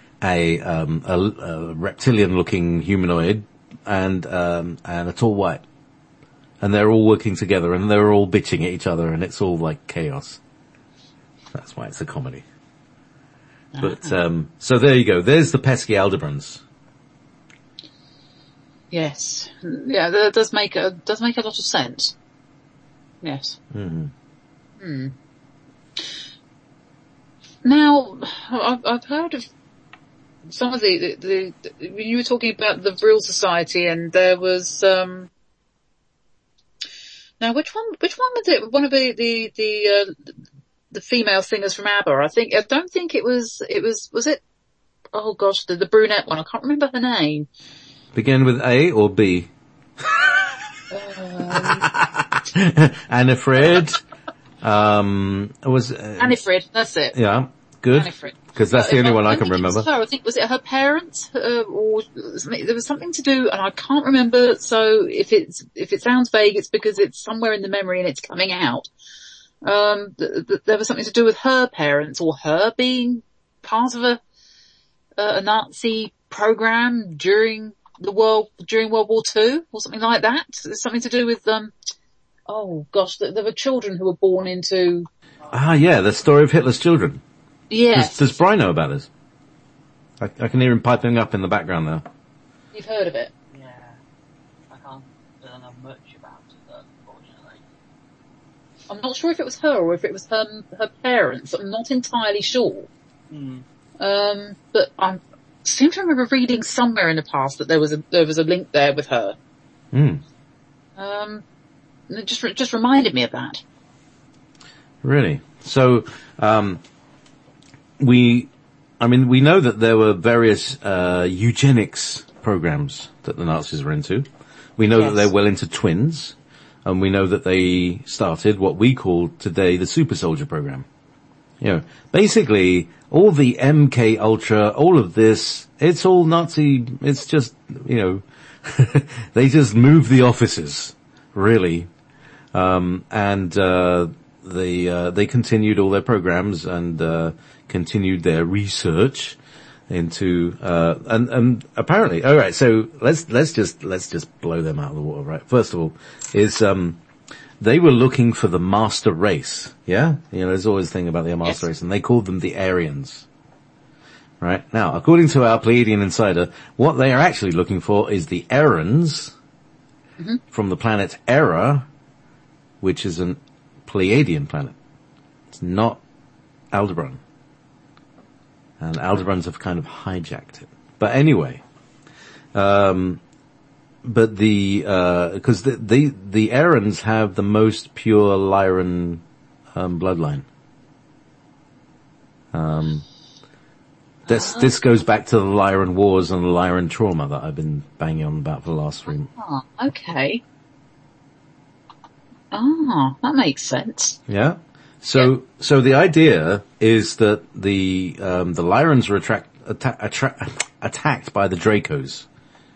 a reptilian looking humanoid, and a tall white. And they're all working together, and they're all bitching at each other, and it's all like chaos. That's why it's a comedy. But, so there you go. There's the pesky Aldebrons. Yes. Yeah, that does make a lot of sense. Yes. Now, I've heard of some of the when you were talking about the Vril Society, and there was, now which one was it? One of the female singers from ABBA. I don't think it was it? Oh gosh, the brunette one. I can't remember her name. Begin with A or B? Annifrid. Annifrid, that's it. Yeah, good. Annifrid. Because that's the only one I can remember. I think, was it her parents? Or there was something to do, and I can't remember, so if it sounds vague, it's because it's somewhere in the memory and it's coming out. There was something to do with her parents, or her being part of a Nazi program during World War II, or something like that. There's something to do with, oh gosh, there were children who were born into... the story of Hitler's children. Yes. Does Brian know about this? I can hear him piping up in the background now. You've heard of it? Yeah. I don't know much about it, unfortunately. I'm not sure if it was her or if it was her parents. I'm not entirely sure. But I seem to remember reading somewhere in the past that there was a link there with her. It just reminded me of that. Really? So, we know that there were various eugenics programs that the Nazis were into. We know that they're well into twins, and we know that they started what we call today the super soldier program. You know, basically all the MK Ultra, all of this, it's all Nazi. It's just, you know, they just move the offices, really, they continued all their programs and continued their research into and apparently, all right, so let's just blow them out of the water, right? First of all, is they were looking for the master race. Yeah, you know, there's always a thing about the master race, and they called them the Aryans. Right now, according to our Pleiadian insider, what they are actually looking for is the Erans from the planet Era, which is an Pleiadian planet. It's not Aldebaran. And Aldebarans have kind of hijacked it. But anyway, because the Erans have the most pure Lyran bloodline. This goes back to the Lyran Wars and the Lyran trauma that I've been banging on about for the last 3 months. Ah, okay. Ah, that makes sense. Yeah. So the idea is that the Lyrans were attacked by the Dracos.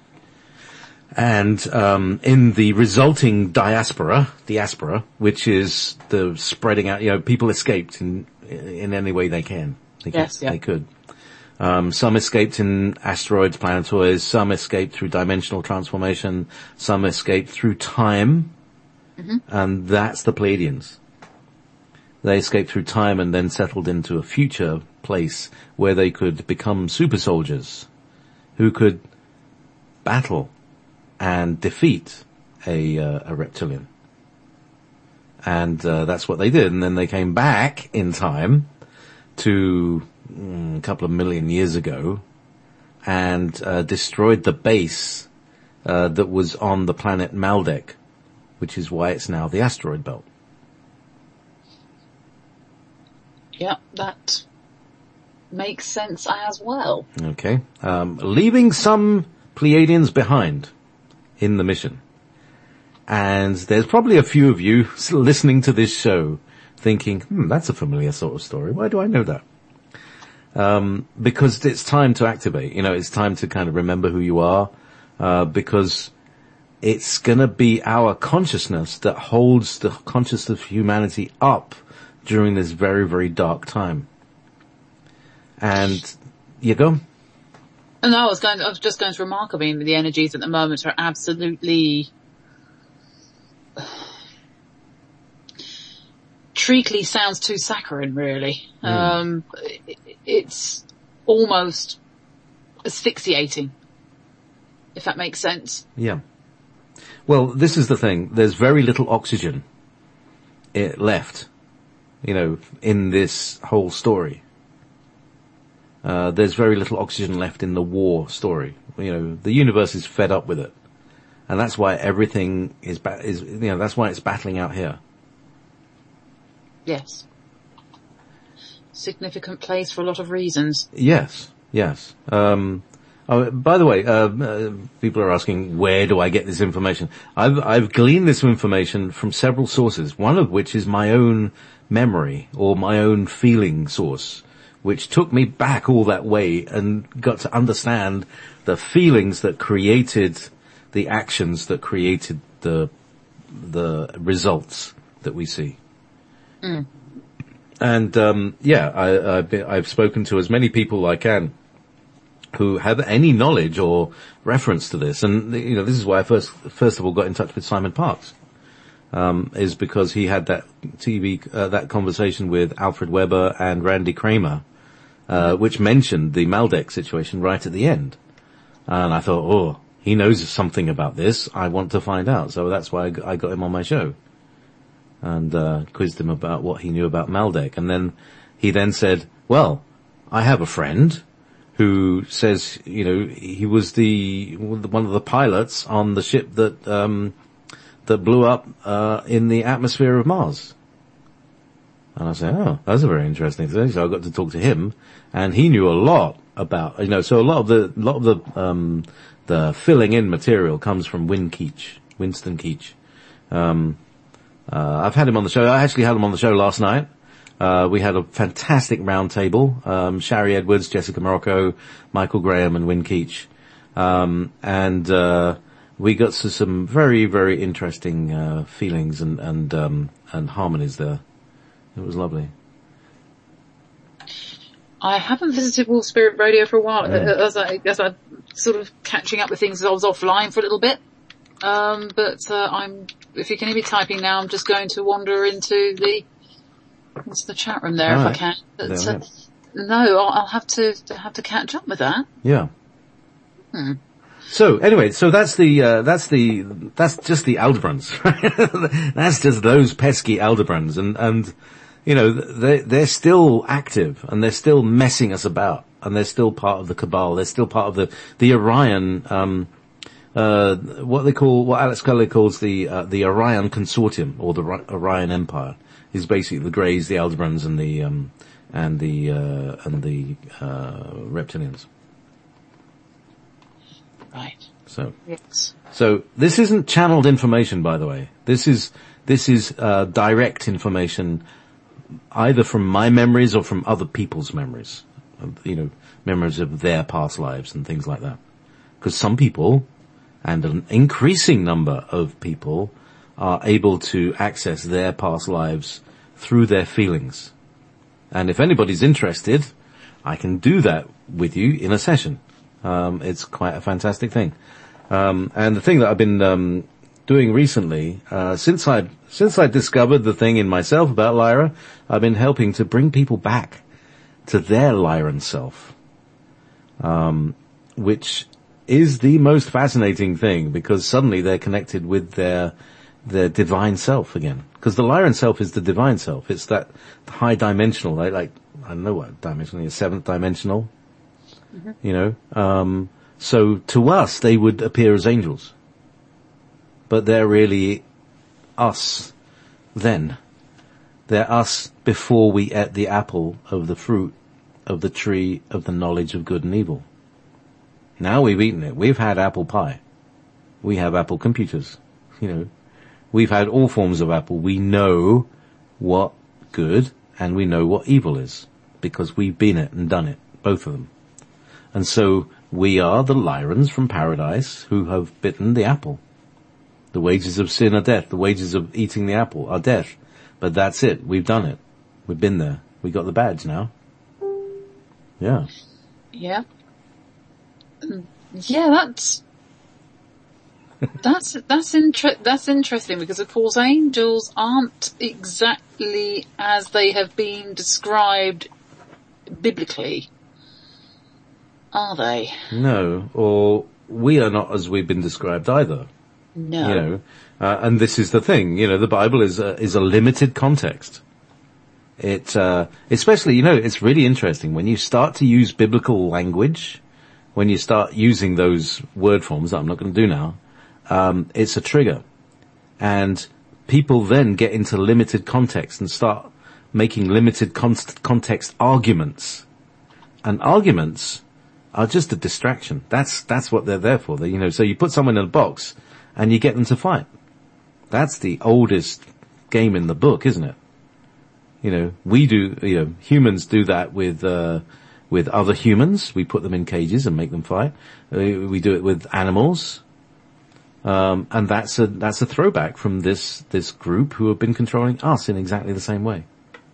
And, in the resulting diaspora, which is the spreading out, you know, people escaped in any way they can. They could. Some escaped in asteroids, planetoids, some escaped through dimensional transformation, some escaped through time, and that's the Pleiadians. They escaped through time and then settled into a future place where they could become super soldiers who could battle and defeat a reptilian. And that's what they did. And then they came back in time to a couple of million years ago and destroyed the base that was on the planet Maldek, which is why it's now the asteroid belt. Yeah, that makes sense as well. Okay. Leaving some Pleiadians behind in the mission. And there's probably a few of you listening to this show thinking, that's a familiar sort of story. Why do I know that? Because it's time to activate. You know, it's time to kind of remember who you are, because it's gonna be our consciousness that holds the consciousness of humanity up during this very, very dark time. And you go? No, I was just going to remark, I mean, the energies at the moment are absolutely treacly sounds too saccharine, really. It's almost asphyxiating, if that makes sense. Yeah. Well, this is the thing. There's very little oxygen left, you know, in this whole story. there's very little oxygen left in the war story. You know, the universe is fed up with it. And that's why everything that's why it's battling out here. Yes. Significant place for a lot of reasons. Yes. By the way, people are asking, where do I get this information? I've gleaned this information from several sources, one of which is my own memory or my own feeling source, which took me back all that way and got to understand the feelings that created the actions that created the results that we see. Mm. And, I've spoken to as many people I can who have any knowledge or reference to this. And, you know, this is why I first of all got in touch with Simon Parkes, is because he had that that conversation with Alfred Weber and Randy Kramer, which mentioned the Maldek situation right at the end. And I thought, he knows something about this. I want to find out. So that's why I got him on my show and quizzed him about what he knew about Maldek. And then he then said, well, I have a friend who says, you know, he was one of the pilots on the ship that blew up in the atmosphere of Mars. And I said, that's a very interesting thing. So I got to talk to him, and he knew a lot about, you know, so a lot of the filling in material comes from Winston Keach. I've had him on the show. I actually had him on the show last night. We had a fantastic round table. Shari Edwards, Jessica Morocco, Michael Graham, and Win Keach. We got to some very, very interesting, feelings and harmonies there. It was lovely. I haven't visited Wolf Spirit Radio for a while, as I sort of catching up with things as I was offline for a little bit. If you can hear me typing now, I'm just going to wander into the chat room there if I can. No, I'll have to catch up with that. Yeah. So anyway, that's just the Aldebrands, right? That's just those pesky Aldebrands, and you know, they're still active and they're still messing us about, and they're still part of the cabal. They're still part of the Orion, what Alex Kelly calls the Orion Consortium, or the Orion Empire, is basically the Greys, the Aldebrands, and the reptilians. Right. So. Yes. So this isn't channeled information, by the way. This is direct information, either from my memories or from other people's memories. You know, memories of their past lives and things like that. Because some people, and an increasing number of people, are able to access their past lives through their feelings. And if anybody's interested, I can do that with you in a session. It's quite a fantastic thing. And the thing that I've been doing recently, since I discovered the thing in myself about Lyra, I've been helping to bring people back to their Lyran self, which is the most fascinating thing, because suddenly they're connected with their divine self again. Because the Lyran self is the divine self. It's that high dimensional, like I don't know what dimensional is, 7th dimensional. Mm-hmm. You know, so to us they would appear as angels, but they're really us then. They're us before we ate the apple of the fruit of the tree of the knowledge of good and evil. Now we've eaten it. We've had apple pie. We have Apple computers. You know, we've had all forms of apple. We know what good and we know what evil is, because we've been it and done it, both of them. And so we are the Lyrans from paradise who have bitten the apple. The wages of sin are death. The wages of eating the apple are death. But that's it. We've done it. We've been there. We got the badge now. Yeah. Yeah. Yeah, that's interesting, because of course angels aren't exactly as they have been described biblically, are they? No, or we are not as we've been described either. No. You know, and this is the thing, you know, the Bible is a limited context. Especially, it's really interesting when you start to use biblical language, when you start using those word forms that I'm not going to do now, it's a trigger. And people then get into limited context and start making limited context arguments. And arguments are just a distraction. That's what they're there for. So you put someone in a box and you get them to fight. That's the oldest game in the book, isn't it? We do, humans do that with other humans. We put them in cages and make them fight. We do it with animals. And that's a throwback from this group who have been controlling us in exactly the same way.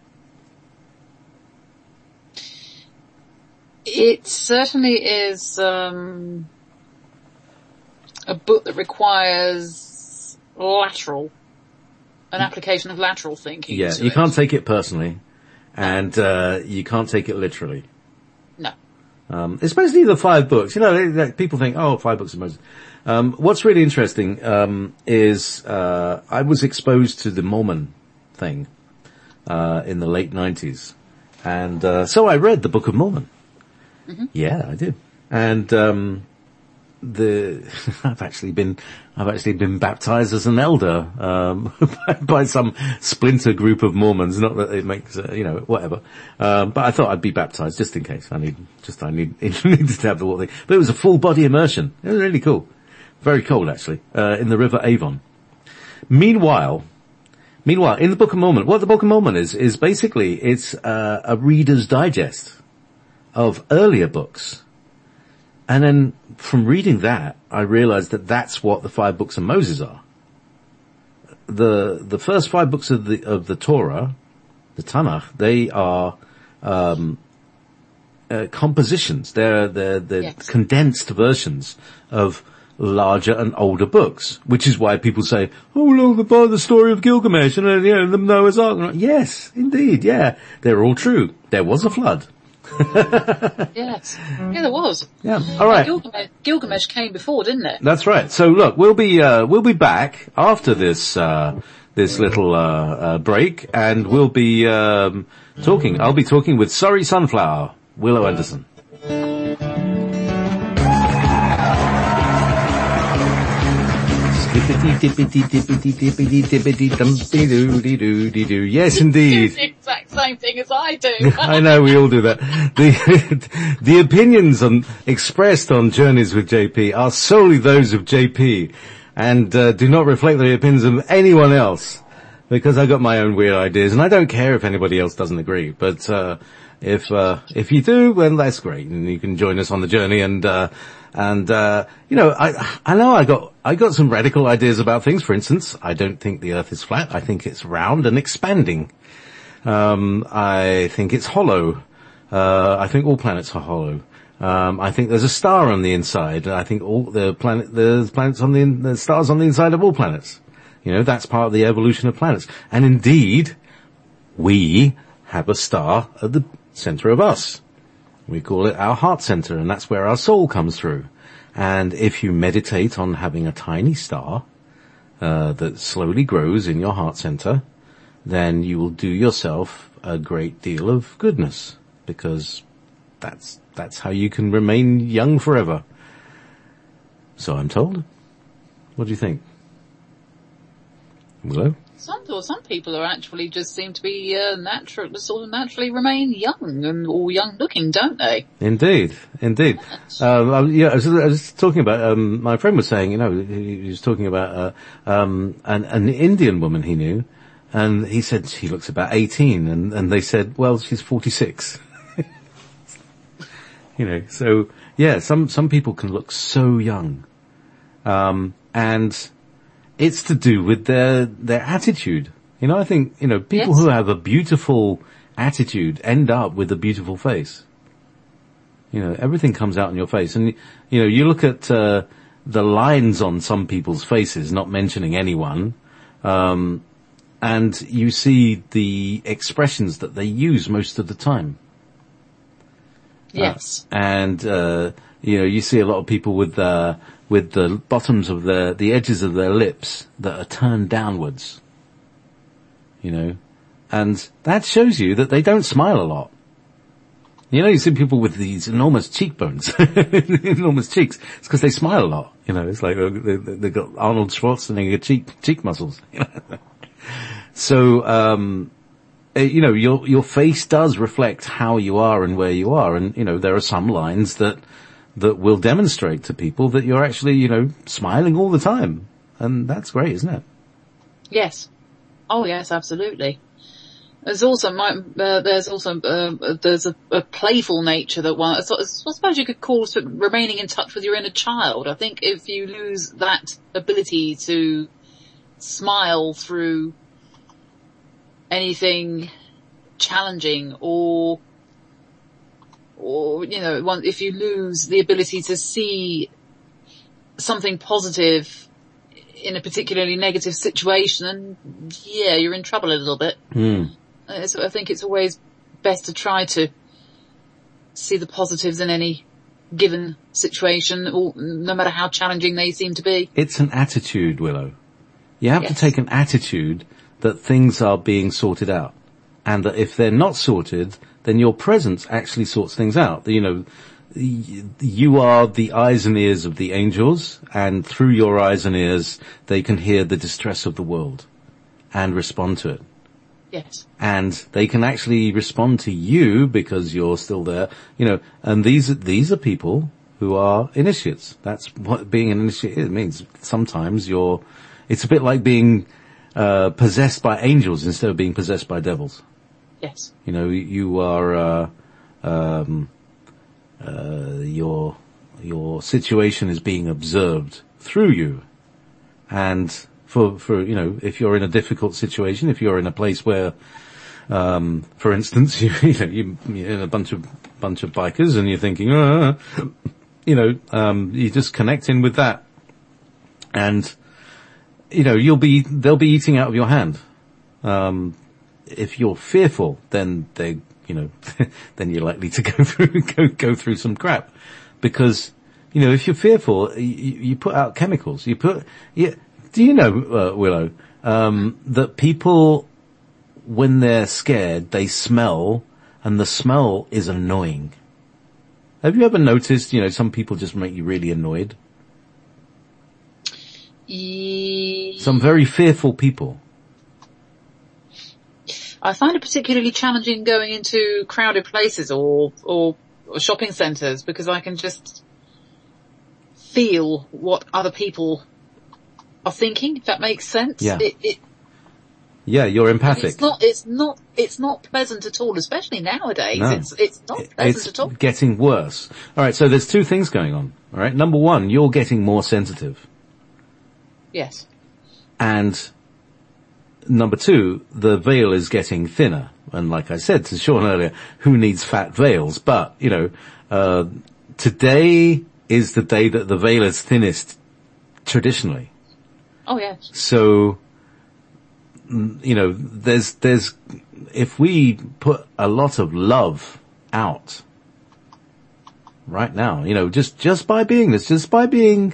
It certainly is, a book that requires an application of lateral thinking. Yeah, you can't take it personally, and you can't take it literally. No. Especially the 5 books. People think, 5 books of Moses. What's really interesting is I was exposed to the Mormon thing in the late 90s, and so I read the Book of Mormon. Mm-hmm. Yeah, I did, and I've actually been baptized as an elder by some splinter group of Mormons. Not that it makes whatever, but I thought I'd be baptized just in case. I needed to have the water thing. But it was a full body immersion. It was really cool, very cold actually, in the River Avon. Meanwhile, in the Book of Mormon, what the Book of Mormon is basically it's a Reader's Digest of earlier books. And then from reading that, I realized that that's what the 5 books of Moses are. The first 5 books of the Torah, the Tanakh, they are compositions. They're yes. Condensed versions of larger and older books, which is why people say, the story of Gilgamesh and the Noah's Ark. Yes, indeed, yeah, they're all true. There was a flood. Yes. Yeah, there was. Yeah. All right. Gilgamesh came before, didn't it? That's right. So look, we'll be back after this little break, and we'll be talking. I'll be talking with Surrey Sunflower, Willow Anderson. Yes, indeed. The exact same thing as I do. I know, we all do that. The opinions expressed on Journeys with JP are solely those of JP, and do not reflect the opinions of anyone else, because I got my own weird ideas, and I don't care if anybody else doesn't agree. But if you do, well, that's great, and you can join us on the journey. I know I got some radical ideas about things. For instance, I don't think the Earth is flat. I think it's round and expanding. I think it's hollow. I think all planets are hollow. I think there's a star on the inside. I think all the stars on the inside of all planets. That's part of the evolution of planets. And indeed, we have a star at the center of us. We call it our heart center, and that's where our soul comes through. And if you meditate on having a tiny star that slowly grows in your heart center, then you will do yourself a great deal of goodness, because that's how you can remain young forever. So I'm told. What do you think? Willow? Some people are actually just seem to be naturally remain young or young looking, don't they? Indeed. I was talking about, my friend was saying, he was talking about, an Indian woman he knew, and he said she looks about 18, and they said, well, she's 46. So, yeah, some people can look so young. And it's to do with their attitude. I think, people yes. who have a beautiful attitude end up with a beautiful face. Everything comes out in your face. And, you look at, the lines on some people's faces, not mentioning anyone, and you see the expressions that they use most of the time. Yes. You see a lot of people with the bottoms of the edges of their lips that are turned downwards. And that shows you that they don't smile a lot. You know, you see people with these enormous cheekbones, enormous cheeks. It's because they smile a lot. You know, it's like they've got Arnold Schwarzenegger cheek muscles. You know? So, you know, your face does reflect how you are and where you are. And, you know, there are some lines that will demonstrate to people that you're actually, you know, smiling all the time. And that's great, isn't it? Yes. Oh, yes, absolutely. There's also there's a playful nature that one, I suppose you could call remaining in touch with your inner child. I think if you lose that ability to smile through anything challenging or, you know, if you lose the ability to see something positive in a particularly negative situation, then yeah, you're in trouble a little bit. I think it's always best to try to see the positives in any given situation, or no matter how challenging they seem to be. It's an attitude, Willow. You have to take an attitude that things are being sorted out. And that if they're not sorted, then your presence actually sorts things out. You know, you are the eyes and ears of the angels, and through your eyes and ears, they can hear the distress of the world and respond to it. Yes. And they can actually respond to you because you're still there, you know, and these are people who are initiates. That's what being an initiate is. It means sometimes it's a bit like being, possessed by angels instead of being possessed by devils. Yes. You know, you are, your situation is being observed through you. And for, you know, if you're in a difficult situation, if you're in a place where, for instance, you're in a bunch of bikers and you're thinking, you know, you just connect in with that. And, you know, they'll be eating out of your hand. If you're fearful, then you know, then you're likely to go through some crap. Because, you know, if you're fearful, you put out chemicals. Do you know, Willow, that people, when they're scared, they smell, and the smell is annoying. Have you ever noticed, you know, some people just make you really annoyed? Some very fearful people. I find it particularly challenging going into crowded places or shopping centres, because I can just feel what other people are thinking, if that makes sense. Yeah. Yeah, you're empathic. It's not pleasant at all, especially nowadays. No. It's not pleasant at all. It's getting worse. Alright, so there's two things going on. Alright, number one, you're getting more sensitive. Yes. And number two, the veil is getting thinner. And like I said to Sean earlier, who needs fat veils? But, you know, today is the day that the veil is thinnest traditionally. Oh, yes. So, you know, there's, if we put a lot of love out right now, you know, just by being this, just by being,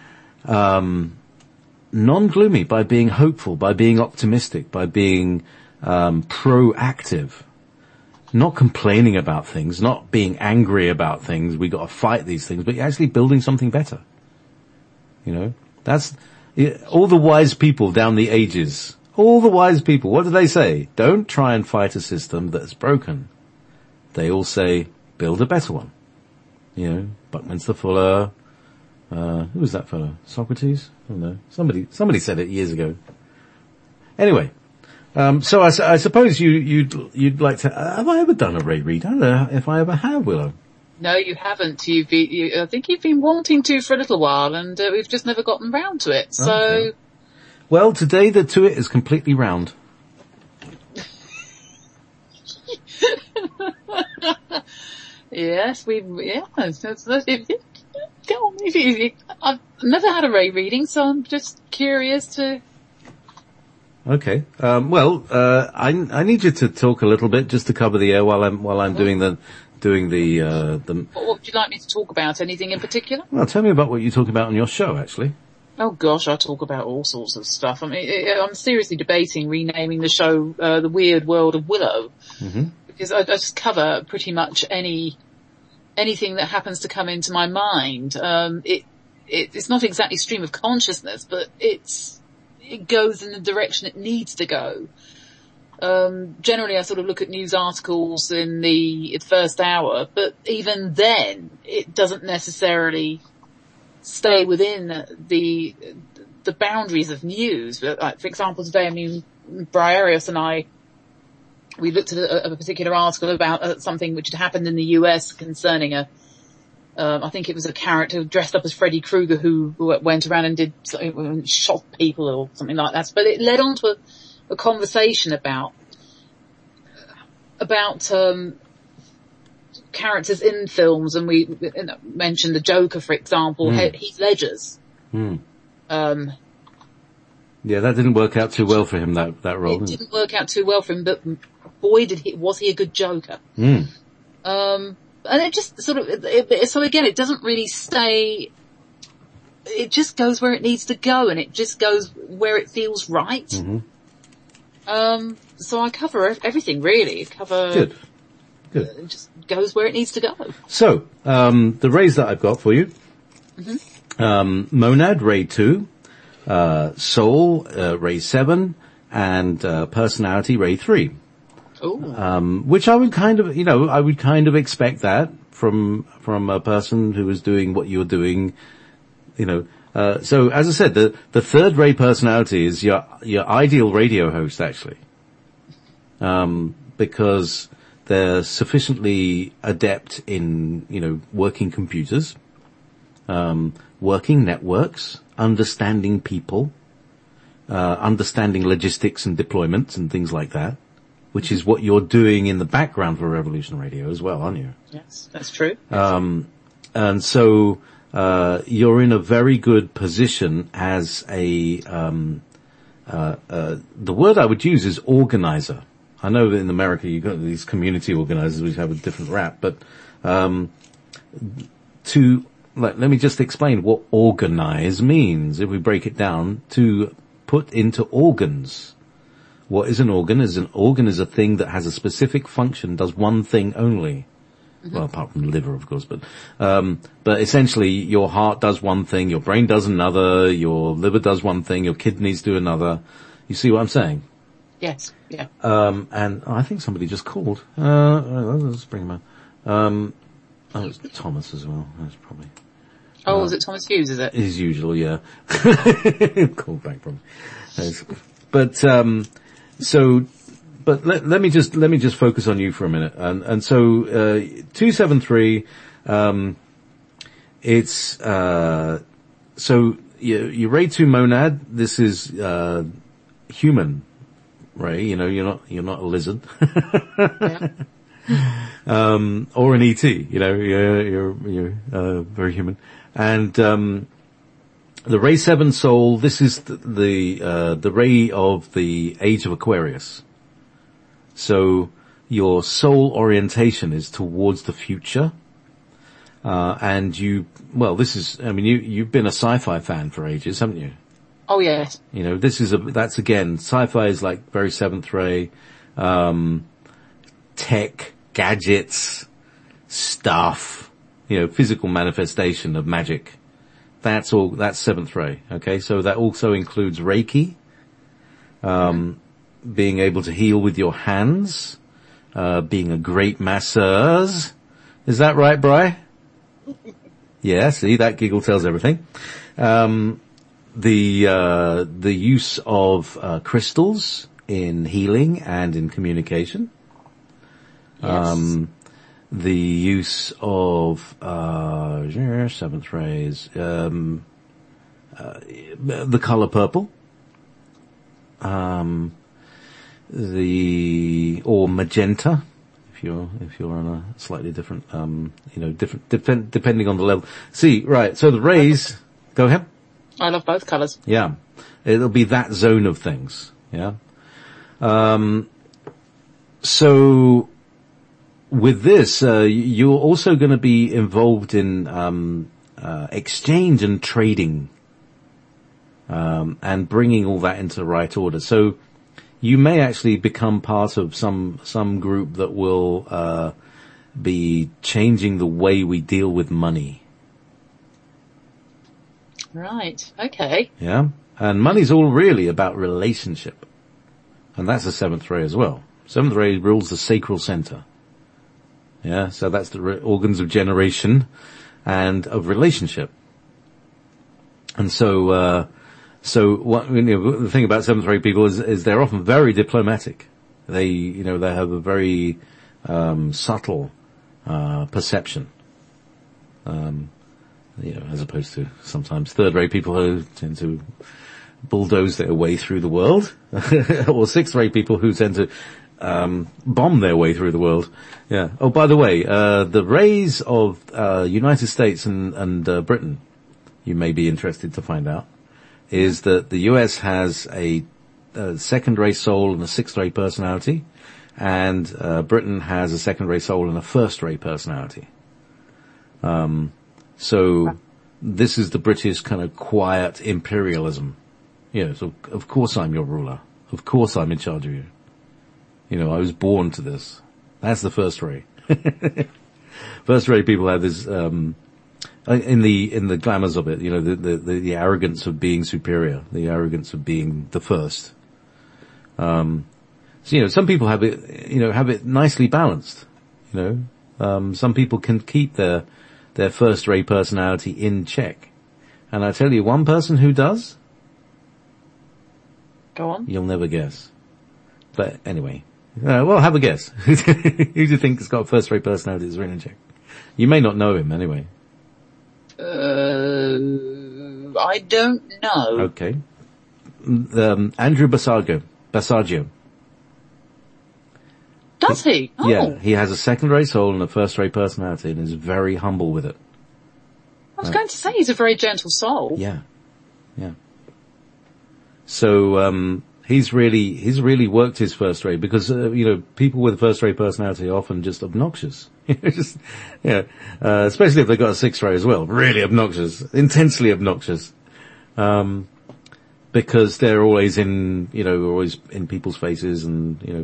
non-gloomy, by being hopeful, by being optimistic, by being, proactive, not complaining about things, not being angry about things, we gotta fight these things, but actually building something better. You know, that's, all the wise people down the ages, all the wise people, what do they say? Don't try and fight a system that's broken. They all say, build a better one. You know, Buckminster Fuller, who was that fellow? Socrates? I don't know. Somebody said it years ago. Anyway, so I suppose you'd like to, have I ever done a Ray Reid? I don't know if I ever have, Willow. No, you haven't. I think you've been wanting to for a little while, and we've just never gotten round to it. So, okay. Well, today the to it is completely round. Yes, I've never had a Ray reading, so I'm just curious to. Okay. Well, I need you to talk a little bit just to cover the air while I'm doing the. What would you like me to talk about? Anything in particular? Well, tell me about what you talk about on your show, actually. Oh gosh, I talk about all sorts of stuff. I mean, I'm seriously debating renaming the show, The Weird World of Willow. Mm-hmm. Because I just cover pretty much anything that happens to come into my mind. It's not exactly stream of consciousness, but it goes in the direction it needs to go. Generally I sort of look at news articles in the first hour, but even then it doesn't necessarily stay within the boundaries of news. Like, for example, today, Briarius and I, we looked at a particular article about something which had happened in the US concerning I think it was a character dressed up as Freddy Krueger who went around and shot people or something like that. But it led on to a conversation about characters in films, and we mentioned the Joker, for example, Heath Ledger's. Yeah, that didn't work out too well for him, that role. It didn't work out too well for him, but boy was he a good Joker. And it just sort of, so again, it doesn't really stay, it just goes where it needs to go, and it just goes where it feels right. Mm-hmm. So I cover everything really. Good. It just goes where it needs to go. So, the rays that I've got for you. Mm-hmm. Monad, Ray 2, Soul, Ray 7, and, Personality, Ray 3. Which I would kind of expect that from a person who is doing what you're doing, so as I said, the third Ray personality is your ideal radio host, actually. Because they're sufficiently adept in, working computers, working networks, understanding people, understanding logistics and deployments and things like that, which is what you're doing in the background for Revolution Radio as well, aren't you? Yes, that's true. And so, you're in a very good position as the word I would use is organizer. I know that in America you've got these community organizers which have a different rap, but, let me just explain what organize means. If we break it down, to put into organs. What is an organ? An organ is a thing that has a specific function, does one thing only. Mm-hmm. Well, apart from the liver, of course, but essentially your heart does one thing, your brain does another, your liver does one thing, your kidneys do another. You see what I'm saying? Yes, yeah. And I think somebody just called. Let's bring him up. It's Thomas as well. That's probably. Oh, is it Thomas Hughes, is it? As usual, yeah. Called back from. But let me just focus on you for a minute. And so, 273, it's, so you Ray 2 monad, this is, human, Ray, you're not a lizard. Or an ET, you're very human. And, the Ray 7 soul, this is the ray of the age of Aquarius. So your soul orientation is towards the future. And you've been a sci-fi fan for ages, haven't you? Oh yes. That's again, sci-fi is like very seventh ray, tech, gadgets, stuff, physical manifestation of magic. That's seventh ray, okay? So that also includes Reiki, being able to heal with your hands, being a great masseuse. Is that right, Bri? Yeah, see, that giggle tells everything. The use of, crystals in healing and in communication. Yes. The use of, seventh rays, the color purple, or magenta, if you're on a slightly different, depending on the level. See, right, so the rays, go ahead. I love both colors. Yeah. It'll be that zone of things. Yeah. So, with this, you're also going to be involved in exchange and trading. and bringing all that into the right order. So you may actually become part of some group that will be changing the way we deal with money. Right. Okay. Yeah. And money's all really about relationship. And that's the seventh ray as well. Seventh ray rules the sacral center. Yeah. So that's the organs of generation and of relationship. And so what, the thing about seventh ray people is they're often very diplomatic. They have a very, subtle, perception. As opposed to sometimes third ray people who tend to bulldoze their way through the world, or sixth ray people who tend to bomb their way through the world. Yeah. Oh, by the way, the rays of United States and Britain, you may be interested to find out, is that the US has a second ray soul and a sixth ray personality, and Britain has a second ray soul and a first ray personality. So this is the British kind of quiet imperialism. So of course I'm your ruler. Of course I'm in charge of you. I was born to this. That's the first ray. First ray people have this, in the glamours of it, the arrogance of being superior, the arrogance of being the first. So, some people have it nicely balanced, some people can keep their first ray personality in check. And I tell you one person who does. Go on. You'll never guess. But anyway, well, have a guess. Who do you think has got a first ray personality that's really in check? You may not know him anyway. I don't know. Okay. Andrew Basaggio. Does he? Oh. Yeah, he has a second ray soul and a first ray personality and is very humble with it. I was going to say he's a very gentle soul. Yeah. So, he's really worked his first ray because, people with a first ray personality are often just obnoxious. Especially if they've got a sixth ray as well. Really obnoxious. Intensely obnoxious. Because they're always in people's faces and,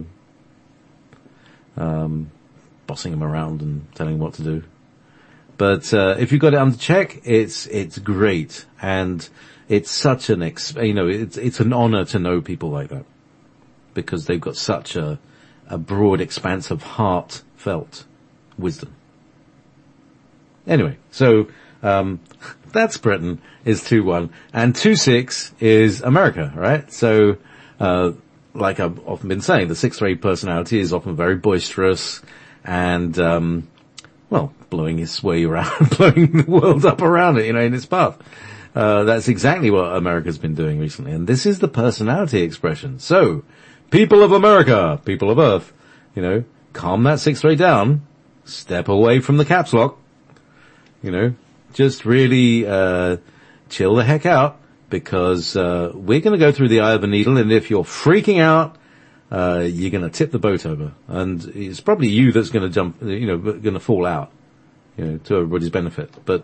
bossing them around and telling them what to do. But, if you've got it under check, it's great. And it's such it's an honor to know people like that. Because they've got such a broad expanse of heartfelt wisdom. Anyway, so, that's Britain is 2-1. And 2-6 is America, right? So, like I've often been saying, the sixth ray personality is often very boisterous and, blowing its way around, blowing the world up around it, in its path. That's exactly what America's been doing recently. And this is the personality expression. So, people of America, people of Earth, calm that sixth ray down, step away from the caps lock, just really, chill the heck out. Because, we're gonna go through the eye of a needle, and if you're freaking out, you're gonna tip the boat over. And it's probably you that's gonna jump, gonna fall out, to everybody's benefit. But,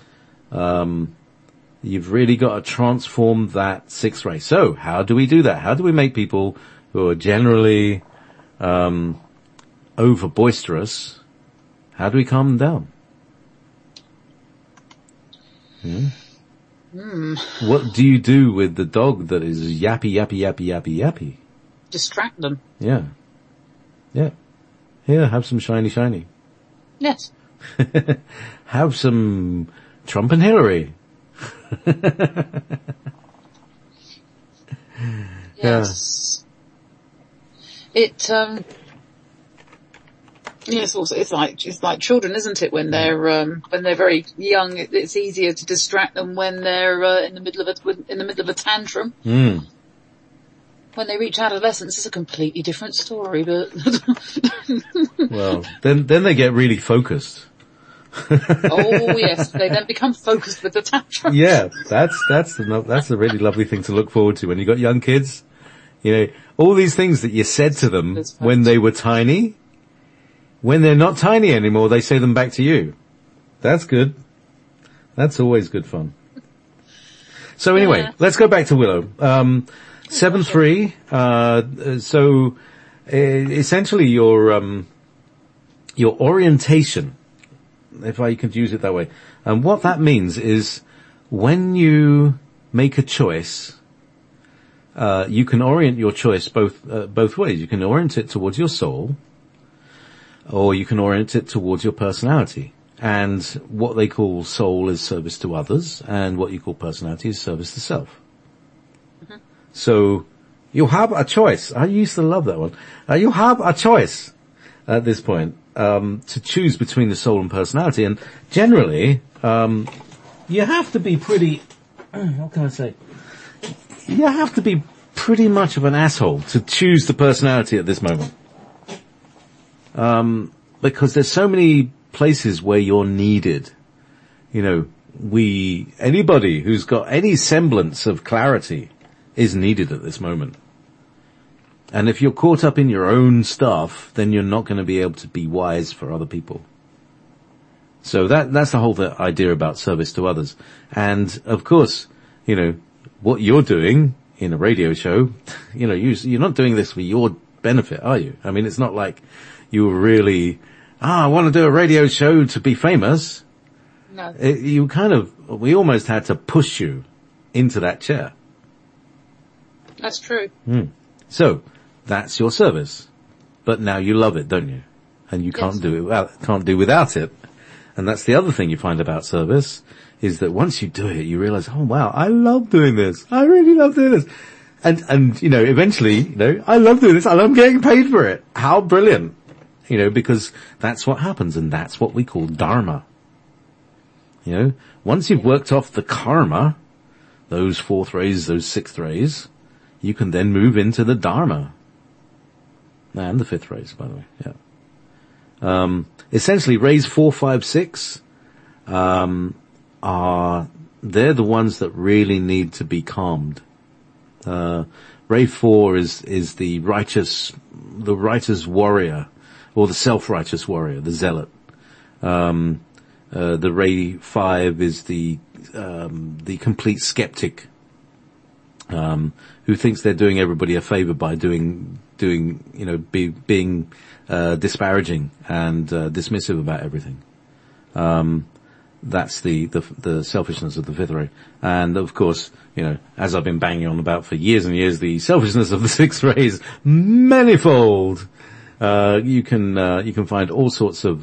you've really got to transform that sixth ray. So, how do we do that? How do we make people who are generally, over boisterous, how do we calm them down? What do you do with the dog that is yappy, yappy, yappy, yappy, yappy? Distract them. Yeah. Here, have some shiny. Yes. Have some Trump and Hillary. Yes. Yeah. Yes, also it's like children, isn't it? When they're very young, it's easier to distract them when they're in the middle of a tantrum. Mm. When they reach adolescence, it's a completely different story. But well, then they get really focused. Oh yes, they then become focused with the tantrum. Yeah, that's a really lovely thing to look forward to when you got young kids. All these things that you said to them when they were tiny. When they're not tiny anymore, they say them back to you. That's good. That's always good fun. So anyway, let's go back to Willow. 7-3, so essentially your orientation, if I could use it that way. And what that means is when you make a choice, you can orient your choice both ways. You can orient it towards your soul, or you can orient it towards your personality. And what they call soul is service to others, and what you call personality is service to self. Mm-hmm. So you have a choice. I used to love that one. You have a choice at this point to choose between the soul and personality. And generally, you have to be pretty, what can I say? You have to be pretty much of an asshole to choose the personality at this moment. Because there's so many places where you're needed. You know, anybody who's got any semblance of clarity is needed at this moment. And if you're caught up in your own stuff, then you're not going to be able to be wise for other people. So that's the whole idea about service to others. And of course, you know, what you're doing in a radio show, you know, you're not doing this for your benefit, are you? I mean, it's not like you were really, I want to do a radio show to be famous. No. We almost had to push you into that chair. That's true. So, that's your service. But now you love it, don't you? And you can't do without it. And that's the other thing you find about service, is that once you do it, you realize, oh wow, I love doing this. I really love doing this. And, you know, eventually, you know, I love doing this and I'm getting paid for it. How brilliant. You know, because that's what happens, and that's what we call dharma. You know, once you've worked off the karma, those 4th rays, those 6th rays, you can then move into the dharma. And the 5th rays, by the way, yeah. Essentially, rays 4, 5, 6, they're the ones that really need to be calmed. Ray 4 is the righteous warrior, or the self-righteous warrior, the zealot. The ray 5 is the complete skeptic, who thinks they're doing everybody a favor by being disparaging and dismissive about everything. That's the selfishness of the 5th ray. And of course, you know, as I've been banging on about for years and years, the selfishness of the 6th ray is manifold. You can find all sorts of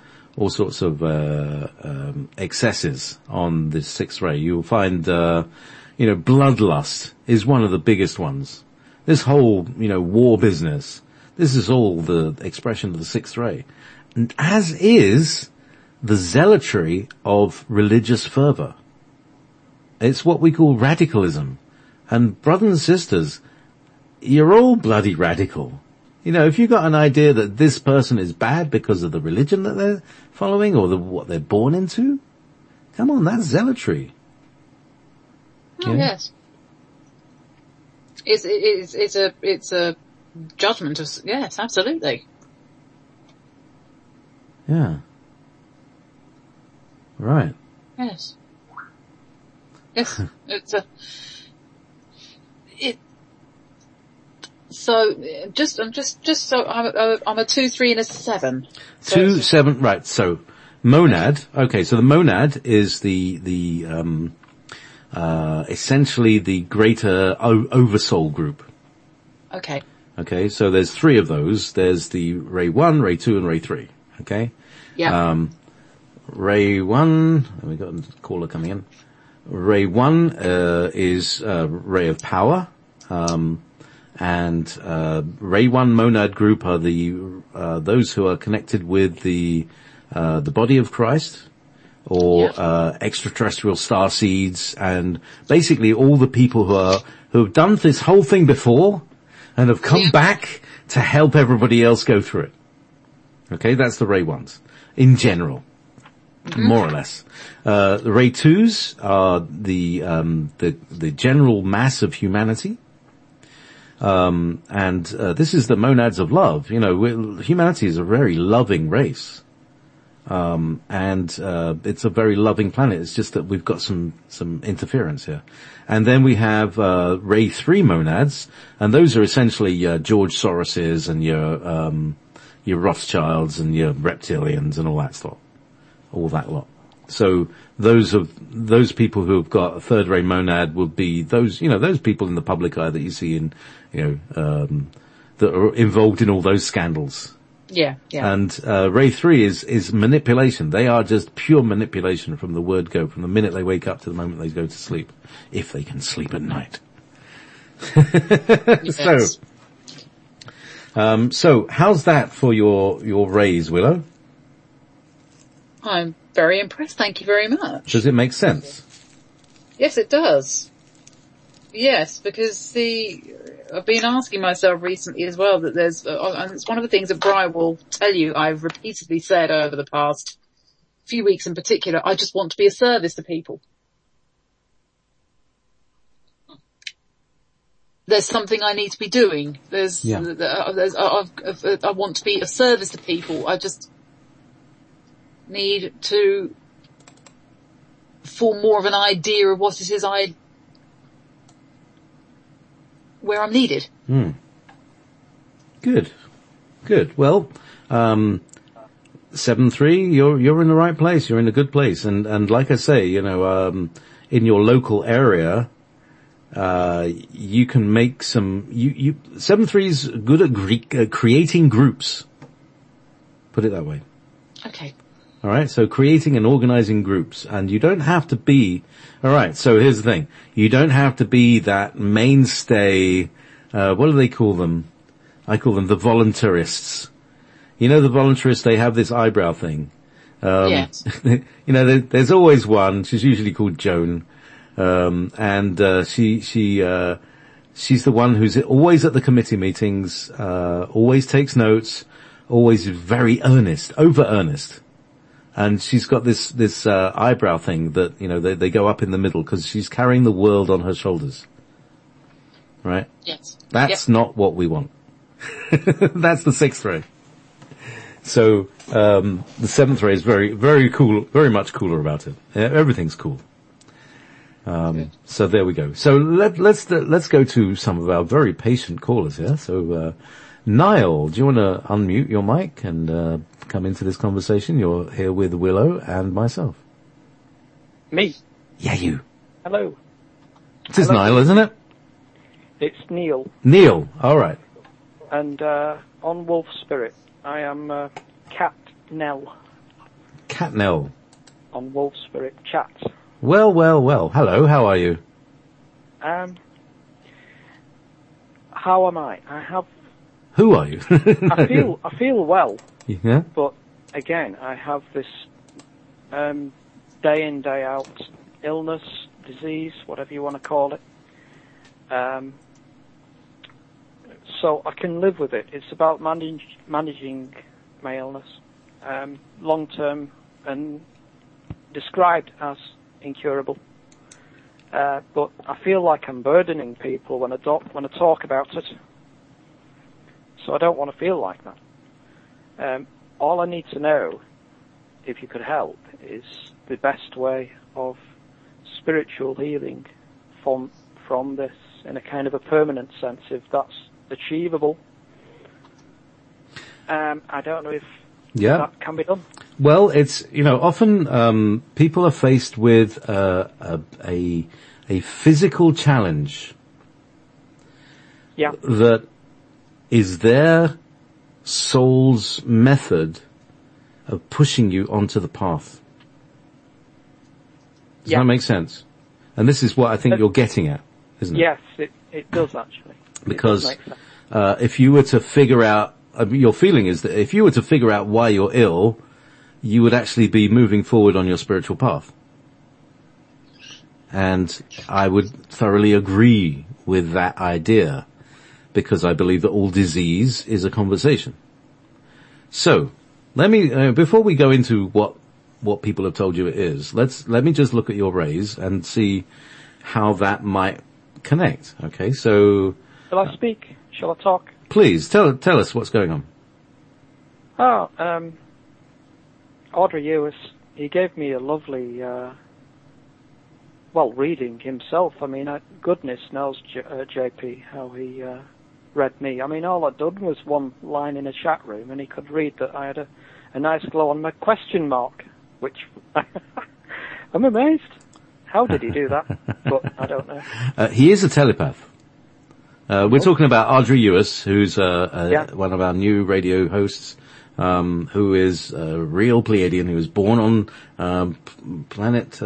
excesses on the 6th ray. You'll find, bloodlust is one of the biggest ones. This whole, war business, this is all the expression of the 6th ray. And as is the zealotry of religious fervor. It's what we call radicalism. And brothers and sisters, you're all bloody radical. You know, if you've got an idea that this person is bad because of the religion that they're following or what they're born into, come on, that's zealotry. Oh, yes. It's a judgment of, yes, absolutely. Yeah. Right. Yes. Yes. So I'm a 2, 3 and a 7. 2, 7, right. So monad. Okay. So the monad is the essentially the greater oversoul group. Okay. Okay. So there's 3 of those. There's the ray 1, ray 2 and ray 3. Okay. Yeah. Ray 1, we got a caller coming in. Ray 1, is, ray of power. And ray 1 monad group are those who are connected with the body of Christ, or extraterrestrial star seeds, and basically all the people who have done this whole thing before and have come back to help everybody else go through it. Okay, that's the ray 1s in general, more or less. The ray 2s are the general mass of humanity. This is the monads of love. You know, humanity is a very loving race. It's a very loving planet. It's just that we've got some interference here. And then we have Ray 3 monads, and those are essentially George Soros's and your Rothschilds and your reptilians and all that lot. So those people who have got a third ray monad will be those people in the public eye that you see in, that are involved in all those scandals. Yeah. And Ray 3 is manipulation. They are just pure manipulation from the word go, from the minute they wake up to the moment they go to sleep, if they can sleep at night. Yes. So how's that for your rays, Willow? I'm very impressed. Thank you very much. Does it make sense? Yes, it does. Yes, because I've been asking myself recently as well that and it's one of the things that Brian will tell you, I've repeatedly said over the past few weeks in particular, I just want to be of service to people. There's something I need to be doing. I want to be of service to people. I just need to form more of an idea of what it is where I'm needed. Good. Well, 7-3, you're in the right place. You're in a good place. And like I say, in your local area, you can make 7-3's good at creating groups. Put it that way. Okay. All right, so creating and organizing groups, and you don't have to be. All right, so here's the thing: you don't have to be that mainstay. What do they call them? I call them the voluntarists. You know, the voluntarists, they have this eyebrow thing. Yes. There's always one. She's usually called Joan, and she's the one who's always at the committee meetings, always takes notes, always very earnest, over earnest. And she's got this eyebrow thing that, they go up in the middle because she's carrying the world on her shoulders. Right? Yes. That's not what we want. That's the 6th ray. So, the 7th ray is very, very cool, very much cooler about it. Everything's cool. So there we go. So let's go to some of our very patient callers here. So, Niall, do you want to unmute your mic and come into this conversation? You're here with Willow and myself. Me? Yeah, you. Hello. It is Niall, isn't it? It's Neil. Neil, alright. And on Wolf Spirit, I am Cat Nell. Cat Nell. On Wolf Spirit chat. Well. Hello, how are you? How am I? Who are you? I feel well. Yeah. But again, I have this day in, day out illness, disease, whatever you want to call it. So I can live with it. It's about managing my illness, long term and described as incurable. But I feel like I'm burdening people when I talk about it. So I don't want to feel like that. All I need to know, if you could help, is the best way of spiritual healing from this in a kind of a permanent sense, if that's achievable. I don't know if that can be done. Well, it's, often people are faced with a physical challenge. Yeah. That is their soul's method of pushing you onto the path. Does that make sense? And this is what I think you're getting at, isn't it? Yes, it does actually. Because if you were to figure out, your feeling is that if you were to figure out why you're ill, you would actually be moving forward on your spiritual path. And I would thoroughly agree with that idea, because I believe that all disease is a conversation. So, let me, before we go into what people have told you it is, let me just look at your rays and see how that might connect. Okay, so. Shall I speak? Shall I talk? Please, tell us what's going on. Audrey Ewis, he gave me a lovely reading himself. I mean, goodness knows, JP, how he read me. I mean, all I'd done was one line in a chat room, and he could read that I had a nice glow on my question mark, which I'm amazed. How did he do that? But I don't know. He is a telepath. We're talking about Audrey Ewis, who's one of our new radio hosts, who is a real Pleiadian, who was born on planet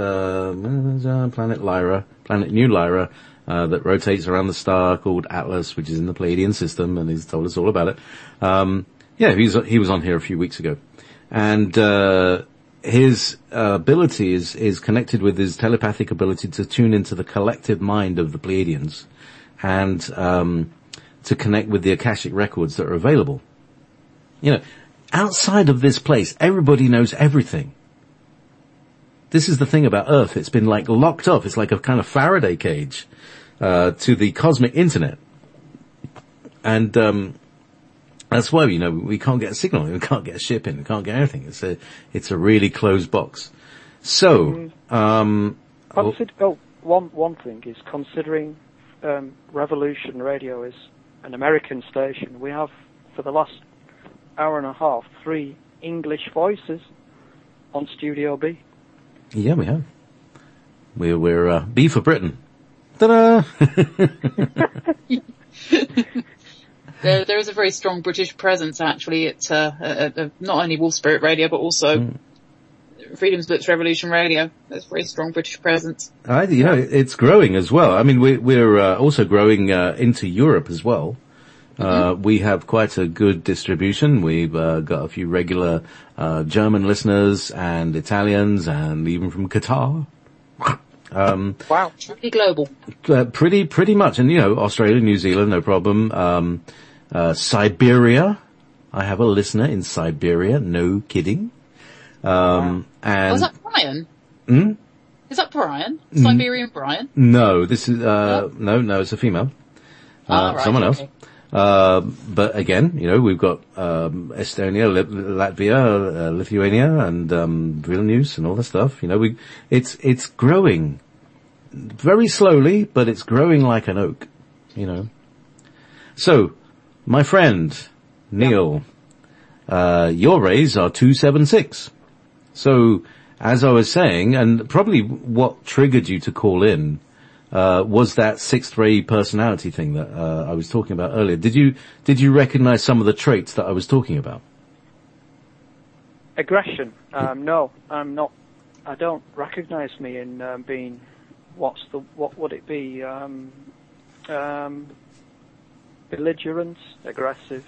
Lyra, planet New Lyra, that rotates around the star called Atlas, which is in the Pleiadian system, and he's told us all about it. He was on here a few weeks ago, and his ability is connected with his telepathic ability to tune into the collective mind of the Pleiadians, and to connect with the Akashic records that are available. You know, outside of this place, everybody knows everything. This is the thing about Earth. It's been like locked off. It's like a kind of Faraday cage to the cosmic internet. And that's why, you know, we can't get a signal. We can't get a ship in. We can't get anything. It's a really closed box. So, one thing is, considering Revolution Radio is an American station, we have, for the last hour and a half, 3 English voices on Studio B. Yeah, we have. We're B for Britain. Ta-da! There is a very strong British presence, actually, at not only Wolf Spirit Radio, but also Freedom's Blitz Revolution Radio. There's a very strong British presence. It's growing as well. I mean, we're also growing into Europe as well. We have quite a good distribution. We've got a few regular German listeners and Italians, and even from Qatar. Wow, truly global. Pretty much. And, you know, Australia, New Zealand, no problem. Siberia. I have a listener in Siberia, no kidding. And is that Brian? Is that Brian? Siberian Brian? No, this is, no, it's a female. Right, someone else. Okay. But again, you know, we've got, Estonia, Latvia, Lithuania, and, Vilnius and all that stuff. You know, it's growing very slowly, but it's growing like an oak, you know. So, my friend, Neil, your rays are 276. So, as I was saying, and probably what triggered you to call in, was that 6th ray personality thing that I was talking about earlier. Did you recognize some of the traits that I was talking about? Aggression. No, I'm not. I don't recognize me in being. What would it be? Belligerent, aggressive.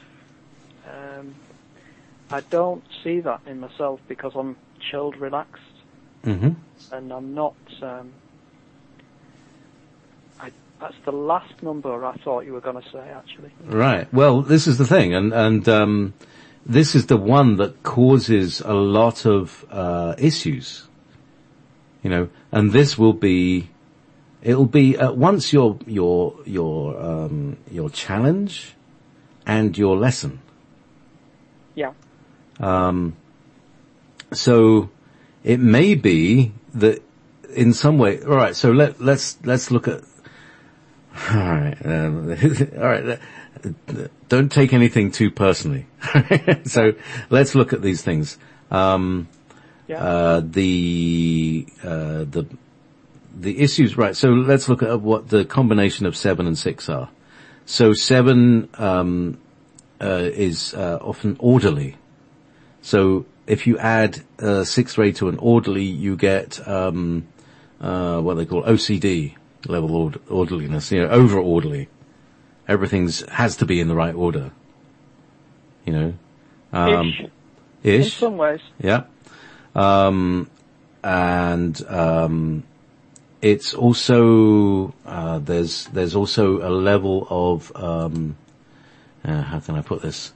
I don't see that in myself because I'm chilled, relaxed, and I'm not. That's the last number I thought you were going to say, actually. Right. Well, this is the thing, and this is the one that causes a lot of issues. You know, and this will be. It'll be at once your challenge and your lesson. Yeah. So it may be that in some way. All right. So let's look at. All right. All right. Don't take anything too personally. So let's look at these things. The issues, right. So let's look at what the combination of 7 and 6 are. So 7, is, often orderly. So if you add, 6th ray to an orderly, you get, what they call OCD, level orderliness, you know, over orderly. Everything's has to be in the right order. You know? Ish. In some ways. Yeah. It's also, there's also a level of, how can I put this?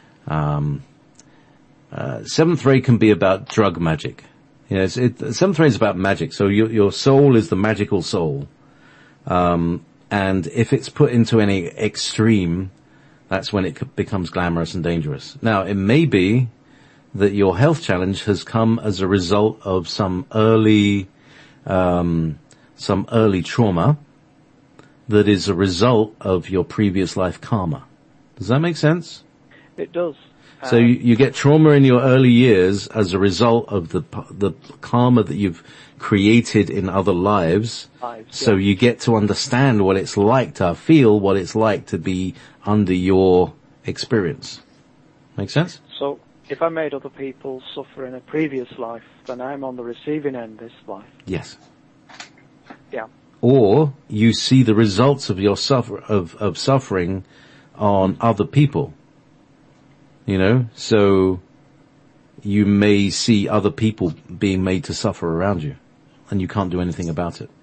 7th ray can be about drug magic. You know, 7th ray is about magic. So your soul is the magical soul. And if it's put into any extreme, that's when it becomes glamorous and dangerous. Now, it may be that your health challenge has come as a result of some early, some early trauma that is a result of your previous life karma. Does that make sense? It does. So you get trauma in your early years as a result of the karma that you've created in other lives. So you get to understand what it's like to feel what it's like to be under your experience. Make sense? So if I made other people suffer in a previous life, then I'm on the receiving end this life. Yes. Yeah. Or you see the results of your suffering on other people. You know, so you may see other people being made to suffer around you, and you can't do anything about it.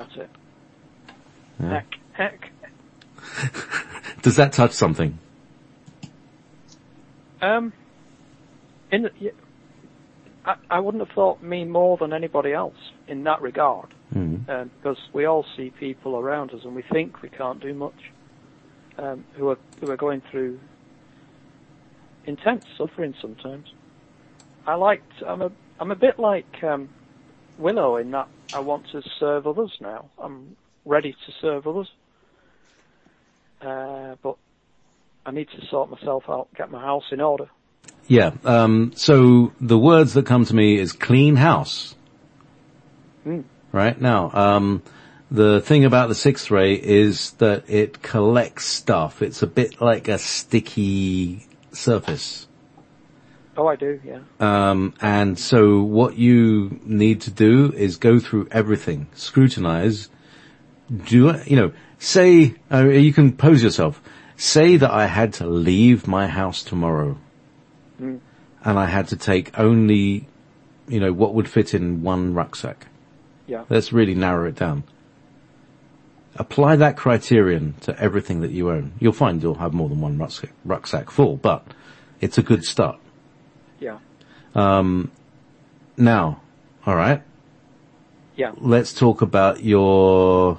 Yeah. Heck. Does that touch something? I wouldn't have thought me more than anybody else in that regard, because we all see people around us, and we think we can't do much, who are going through intense suffering sometimes. I'm a bit like Willow in that I want to serve others now. I'm ready to serve others, but I need to sort myself out, get my house in order. Yeah. So the words that come to me is clean house. Right now, the thing about the sixth ray is that it collects stuff. It's a bit like a sticky surface. Oh, I do, yeah. And so what you need to do is go through everything, scrutinize, say, you can pose yourself, say that I had to leave my house tomorrow, and I had to take only, what would fit in one rucksack. Yeah. Let's really narrow it down. Apply that criterion to everything that you own. You'll find you'll have more than one rucksack full, but it's a good start. Yeah. Now, all right. Yeah. Let's talk about your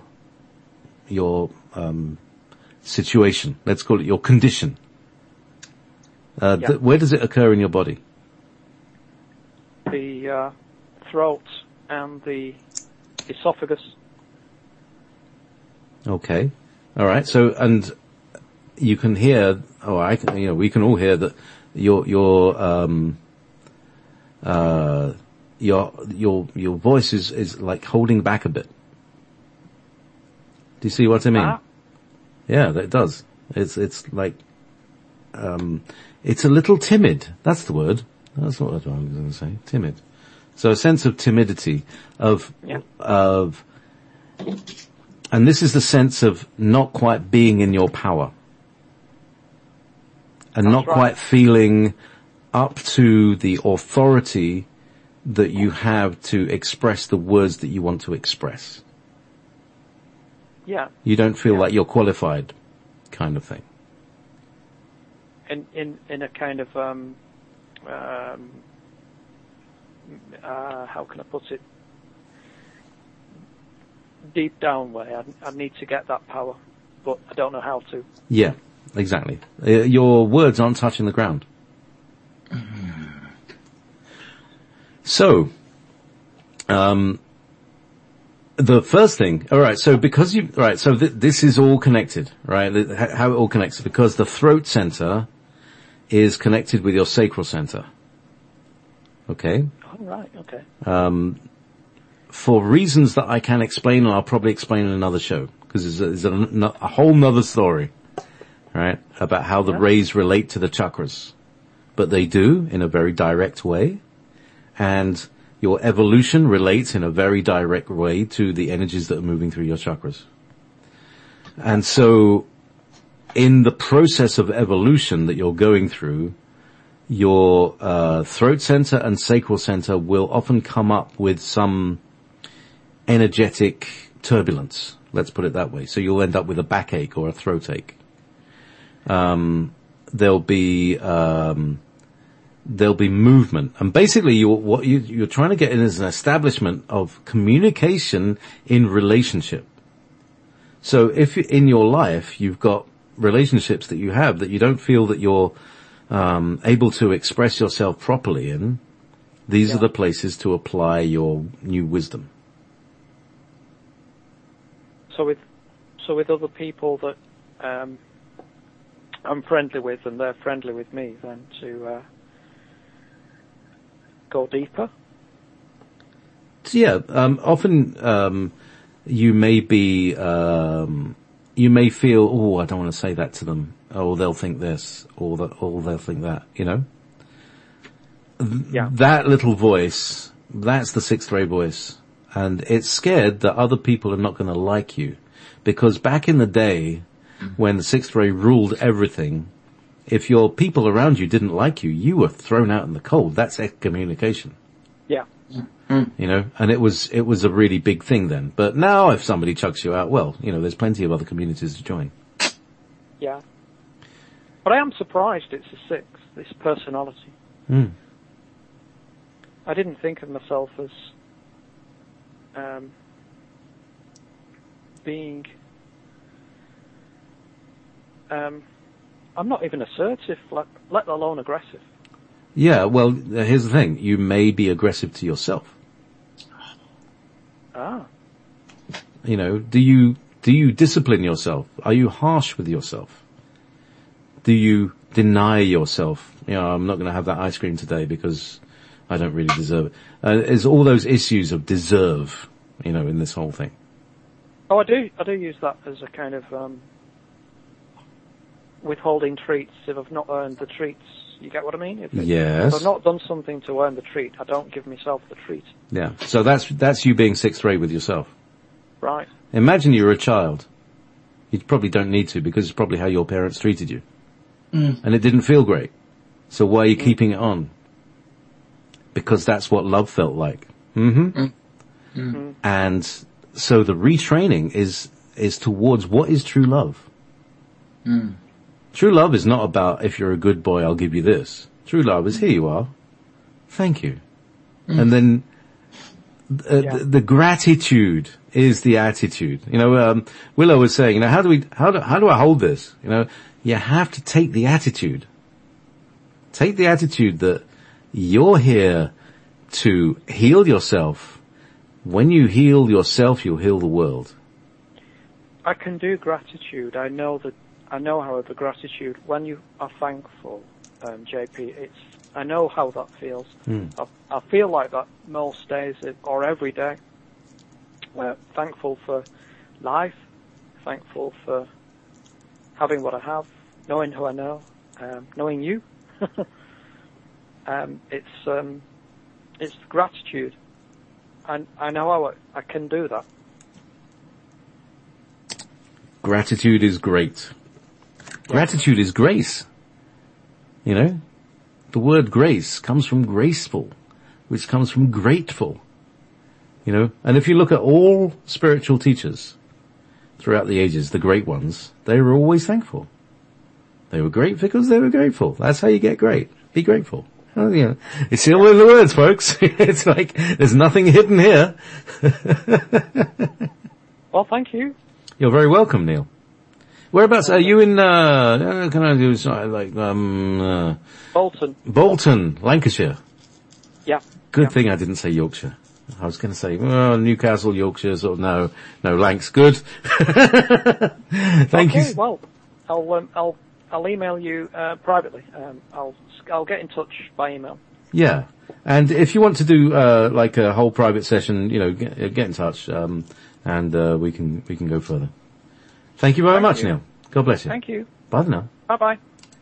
situation. Let's call it your condition. Where does it occur in your body? The throat and the esophagus. Okay. All right. So, and you can hear, we can all hear that your voice is like holding back a bit. Do you see what I mean? Yeah, it does. It's like, it's a little timid. That's the word. That's what I was going to say. Timid. So a sense of timidity and this is the sense of not quite being in your power. And not quite feeling up to the authority that you have to express the words that you want to express. Yeah. You don't feel like you're qualified, kind of thing. In a kind of how can I put it? Deep down way. I need to get that power, but I don't know how to. Yeah, exactly. Your words aren't touching the ground. So, the first thing, alright, so because this is all connected, right? How it all connects, because the throat center is connected with your sacral center. Okay? Alright, okay. For reasons that I can explain, and I'll probably explain in another show, because there's a whole nother story, right, about how the rays relate to the chakras. But they do in a very direct way, and your evolution relates in a very direct way to the energies that are moving through your chakras. And so, in the process of evolution that you're going through, your throat center and sacral center will often come up with some energetic turbulence. Let's put it that way. So you'll end up with a backache or a throat ache. There'll be movement, and basically what you're trying to get in is an establishment of communication in relationship. So if in your life you've got relationships that you have that you don't feel that you're able to express yourself properly in, these are the places to apply your new wisdom. So with other people that I'm friendly with and they're friendly with me, then to go deeper. So yeah, often you may feel, oh, I don't want to say that to them. Oh, they'll think this, or they'll think that. You know, Yeah. That little voice, that's the sixth ray voice, and it's scared that other people are not going to like you, because back in the day, when the sixth ray ruled everything, if your people around you didn't like you, you were thrown out in the cold. That's excommunication. Yeah. You know, and it was a really big thing then. But now if somebody chucks you out, well, you know, there's plenty of other communities to join. Yeah. But I am surprised it's a 6, this personality. I didn't think of myself as being... I'm not even assertive, let alone aggressive. Yeah, well, here's the thing. You may be aggressive to yourself. Ah. You know, do you discipline yourself? Are you harsh with yourself? Do you deny yourself? You know, I'm not going to have that ice cream today because I don't really deserve it. There's all those issues of deserve, you know, in this whole thing. Oh, I do use that as a kind of withholding treats if I've not earned the treats. You get what I mean? Yes. If I've not done something to earn the treat, I don't give myself the treat. Yeah. So that's you being sixth ray with yourself. Right. Imagine you were a child. You probably don't need to because it's probably how your parents treated you. And it didn't feel great. So why are you keeping it on? Because that's what love felt like. And so the retraining is towards what is true love. True love is not about, if you're a good boy, I'll give you this. True love is, here you are. Thank you. And then the gratitude is the attitude. You know, Willow was saying, you know, how do I hold this? You know, you have to take the attitude. Take the attitude that you're here to heal yourself. When you heal yourself, you'll heal the world. I can do gratitude. I know, however, gratitude, when you are thankful, JP, I know how that feels. I feel like that most days or every day. Thankful for life, thankful for having what I have, knowing who I know, knowing you. It's gratitude. And I know how I can do that. Gratitude is great. Gratitude is grace. You know, the word grace comes from graceful, which comes from grateful. You know, and if you look at all spiritual teachers throughout the ages, the great ones, they were always thankful. They were great because they were grateful. That's how you get great. Be grateful. Oh, you know, it's all in the words, folks. It's like, there's nothing hidden here. Well, thank you. You're very welcome, Neil. Whereabouts are you in, can I do something like, Bolton. Bolton, Lancashire. Yeah. Good thing I didn't say Yorkshire. I was going to say, Newcastle, Yorkshire, sort of, no, Lancs, good. Thank you. Well, I'll email you, privately. I'll get in touch by email. Yeah. And if you want to do, like a whole private session, you know, get in touch, and we can go further. Thank you very much, Neil. God bless you. Thank you. Bye now. Bye-bye.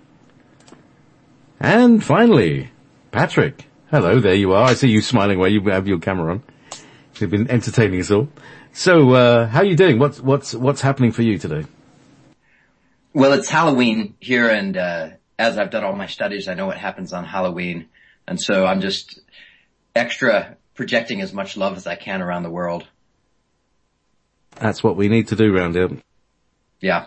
And finally, Patrick. Hello, there you are. I see you smiling while you have your camera on. You've been entertaining us all. So, how are you doing? What's happening for you today? Well, it's Halloween here, and as I've done all my studies, I know what happens on Halloween. And so I'm just extra projecting as much love as I can around the world. That's what we need to do round here. Yeah.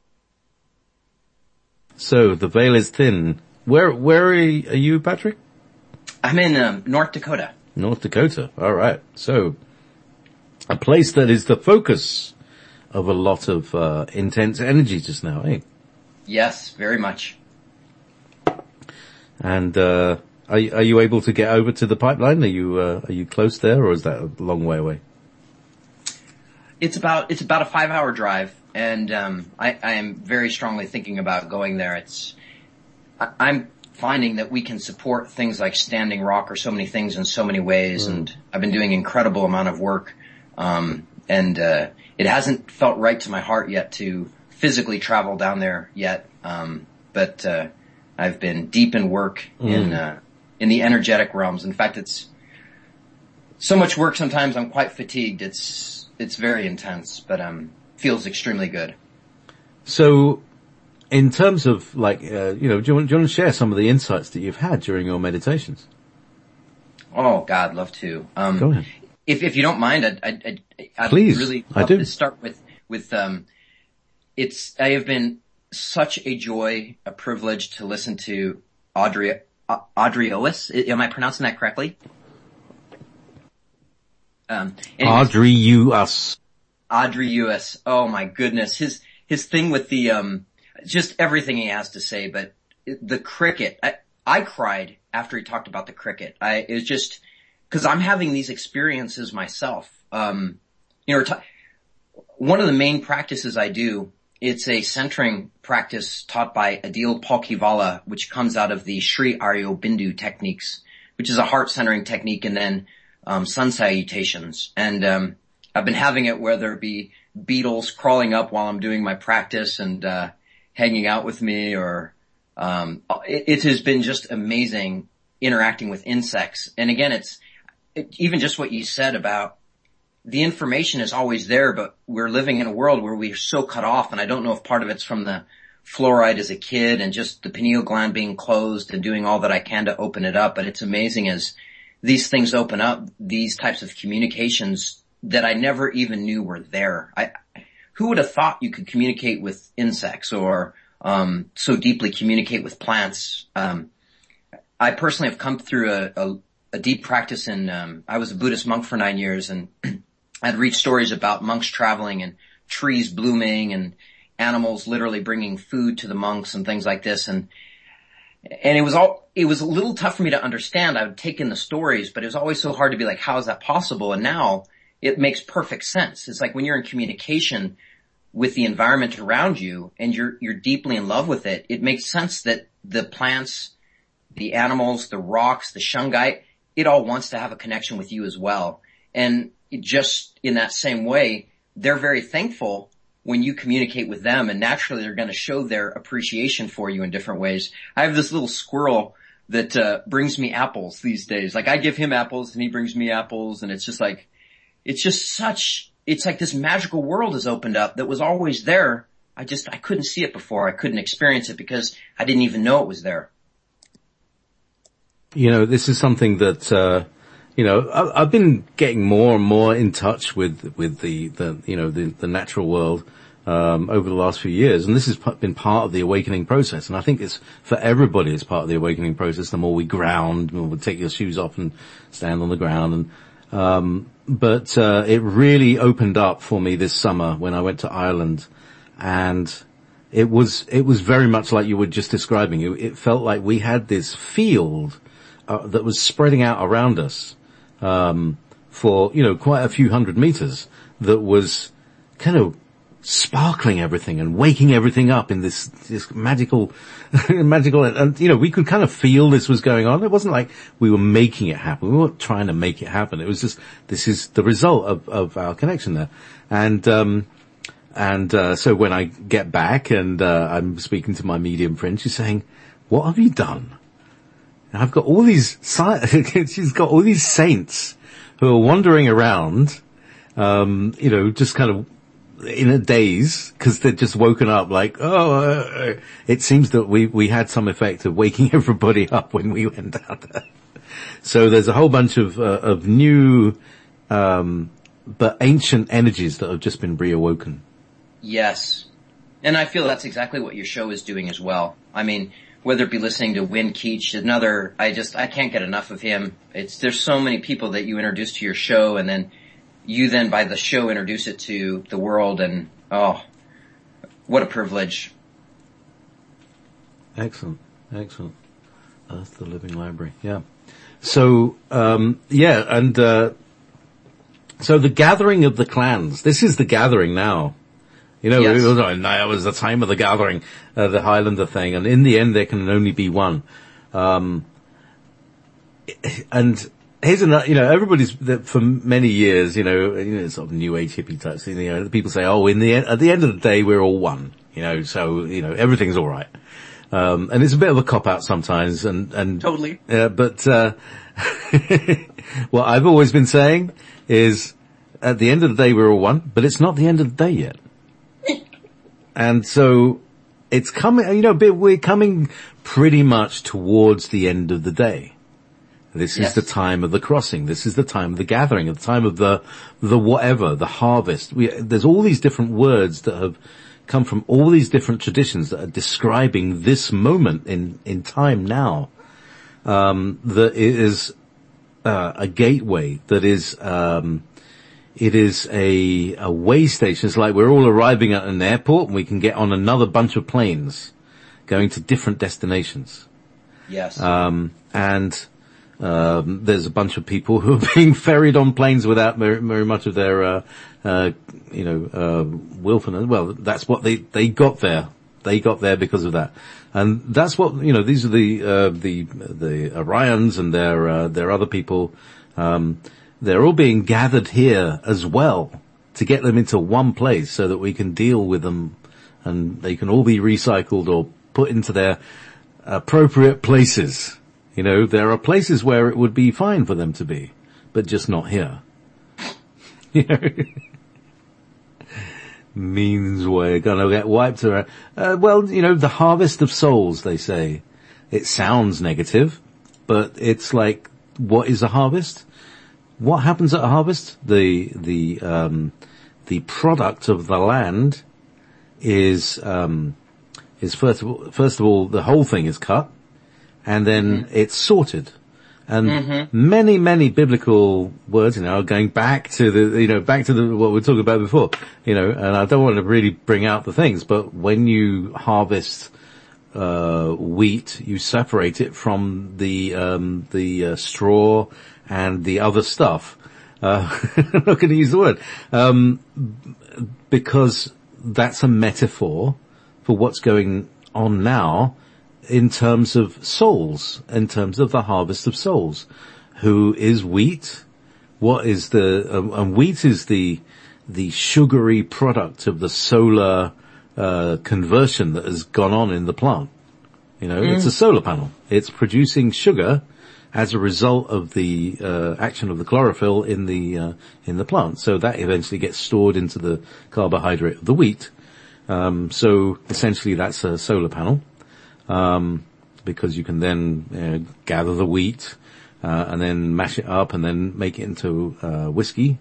So, the veil is thin. Where are you, Patrick? I'm in North Dakota. North Dakota. All right. So, a place that is the focus of a lot of intense energy just now, eh? Yes, very much. And are you able to get over to the pipeline? Are you close there, or is that a long way away? It's about a 5-hour drive, and I am very strongly thinking about going there. I'm finding that we can support things like Standing Rock or so many things in so many ways, and I've been doing an incredible amount of work, and it hasn't felt right to my heart yet to physically travel down there yet, but I've been deep in work in the energetic realms. In fact, it's so much work sometimes I'm quite fatigued. It's very intense, but feels extremely good. So, in terms of like, do you want to share some of the insights that you've had during your meditations? Oh God, love to. Go ahead. If you don't mind, I'd Please, really love to start with I have been such a joy, a privilege to listen to Audrey Ois. Am I pronouncing that correctly? Audrey Ois. Oh my goodness. His thing with the, just everything he has to say, but the cricket, I cried after he talked about the cricket. It was just, cause I'm having these experiences myself. One of the main practices I do, it's a centering practice taught by Adil Palkivala, which comes out of the Sri Aurobindo techniques, which is a heart centering technique, and then sun salutations. And I've been having it whether it be beetles crawling up while I'm doing my practice and hanging out with me, or it has been just amazing interacting with insects. And again, even just what you said about the information is always there, but we're living in a world where we're so cut off, and I don't know if part of it's from the fluoride as a kid and just the pineal gland being closed and doing all that I can to open it up. But it's amazing as these things open up, these types of communications that I never even knew were there. Who would have thought you could communicate with insects or so deeply communicate with plants? I personally have come through a deep practice I was a Buddhist monk for 9 years, and I'd read stories about monks traveling and trees blooming and animals literally bringing food to the monks and things like this. And it was a little tough for me to understand. I would take in the stories, but it was always so hard to be like, how is that possible? And now it makes perfect sense. It's like when you're in communication with the environment around you and you're deeply in love with it, it makes sense that the plants, the animals, the rocks, the shungai, it all wants to have a connection with you as well. And just in that same way, they're very thankful when you communicate with them, and naturally they're going to show their appreciation for you in different ways. I have this little squirrel that brings me apples these days. Like I give him apples and he brings me apples, and it's just like this magical world has opened up that was always there. I couldn't see it before. I couldn't experience it because I didn't even know it was there. This is something that, I've been getting more and more in touch with the natural world, over the last few years. And this has been part of the awakening process. And I think it's for everybody, it's part of the awakening process. The more we ground, the more we take your shoes off and stand on the ground. But it really opened up for me this summer when I went to Ireland, and it was very much like you were just describing. It felt like we had this field that was spreading out around us for quite a few hundred meters, that was kind of sparkling everything and waking everything up in this magical and we could kind of feel this was going on. It wasn't like we were making it happen. We weren't trying to make it happen. It was just, this is the result of our connection there. And so when I get back and I'm speaking to my medium friend, she's saying, "What have you done?" And I've got all these she's got all these saints who are wandering around, just kind of in a daze, because they're just woken up like, it seems that we had some effect of waking everybody up when we went out there. So there's a whole bunch of new, but ancient energies that have just been reawoken. Yes. And I feel that's exactly what your show is doing as well. I mean, whether it be listening to Win Keach, I can't get enough of him. There's so many people that you introduce to your show, and then you by the show introduce it to the world, and what a privilege. Excellent. Earth, the Living Library. Yeah. So, and So the gathering of the clans, this is the gathering now. You know, Yes. it was the time of the gathering, the Highlander thing, and in the end there can only be one. And here's another, you know, for many years, sort of new age hippie types, people say, oh, at the end of the day, we're all one, so, everything's all right. And it's a bit of a cop out sometimes and Totally. But what I've always been saying is at the end of the day, we're all one, but it's not the end of the day yet. And so it's coming, we're coming pretty much towards the end of the day. This is the time of the crossing. This is the time of the gathering, the time of the whatever, the harvest. There's all these different words that have come from all these different traditions that are describing this moment in time now. That is, a gateway, that is, it is a way station. It's like we're all arriving at an airport and we can get on another bunch of planes going to different destinations. Yes. There's a bunch of people who are being ferried on planes without very much of their, willfulness. Well, that's what they got there. They got there because of that. And that's what, these are the Orions and their other people. They're all being gathered here as well to get them into one place so that we can deal with them and they can all be recycled or put into their appropriate places. There are places where it would be fine for them to be, but just not here. Means we're gonna get wiped around. The harvest of souls, they say. It sounds negative, but it's like, what is a harvest? What happens at a harvest? The product of the land is first of all, the whole thing is cut. And then it's sorted. And many, many biblical words, are going back to what we were talking about before, and I don't want to really bring out the things, but when you harvest, wheat, you separate it from the straw and the other stuff. I'm not going to use the word, because that's a metaphor for what's going on now, in terms of souls, in terms of the harvest of souls. Who is wheat? What is and wheat is the sugary product of the solar, conversion that has gone on in the plant. It's a solar panel. It's producing sugar as a result of the, action of the chlorophyll in the plant. So that eventually gets stored into the carbohydrate of the wheat. So essentially that's a solar panel. Because you can then gather the wheat and then mash it up and then make it into whiskey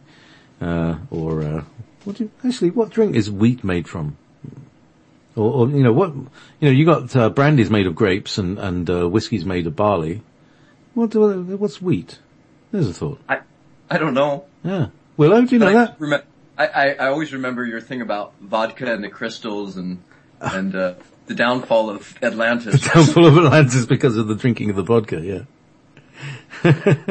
what drink is wheat made from? Or you got brandy's made of grapes and whiskey's made of barley. What's wheat? There's a thought. I don't know. Yeah. Willow, do you know that? I always remember your thing about vodka and the crystals and the downfall of Atlantis. The downfall of Atlantis because of the drinking of the vodka, yeah.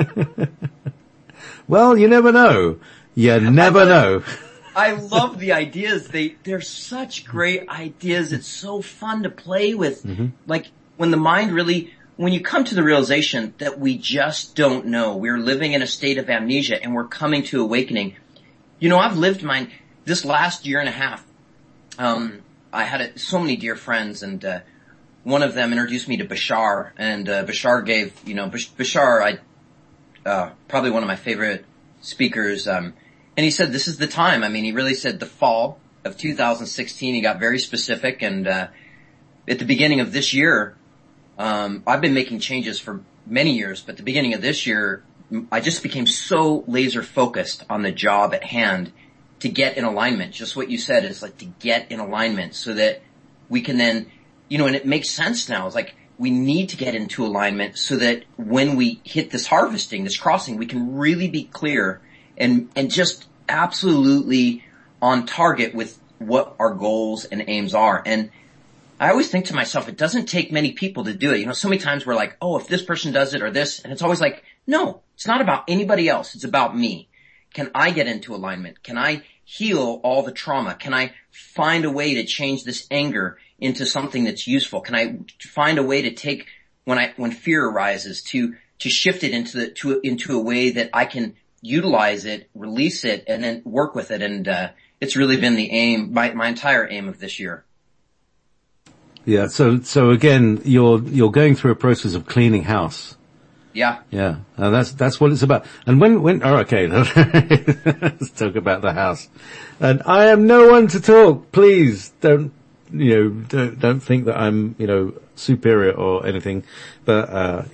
Well, you never know. You never know. I love the ideas. They're such great ideas. It's so fun to play with. Mm-hmm. Like, when you come to the realization that we just don't know, we're living in a state of amnesia and we're coming to awakening. I've lived mine this last year and a half. I had so many dear friends, and one of them introduced me to Bashar, and Bashar gave, Bashar, probably one of my favorite speakers, and he said this is the time. I mean, he really said the fall of 2016. He got very specific, and at the beginning of this year, I've been making changes for many years, but at the beginning of this year, I just became so laser focused on the job at hand to get in alignment. Just what you said is like to get in alignment so that we can then, and it makes sense now. It's like we need to get into alignment so that when we hit this harvesting, this crossing, we can really be clear and just absolutely on target with what our goals and aims are. And I always think to myself, it doesn't take many people to do it. So many times we're like, oh, if this person does it or this, and it's always like, no, it's not about anybody else. It's about me. Can I get into alignment? Can I heal all the trauma? Can I find a way to change this anger into something that's useful? Can I find a way to take when fear arises to shift it into a way that I can utilize it, release it, and then work with it? And it's really been the aim, my entire aim of this year. Yeah. So again, you're going through a process of cleaning house. Yeah. Yeah. That's what it's about. And okay. Let's talk about the house. And I am no one to talk. Please don't think that I'm, superior or anything. But,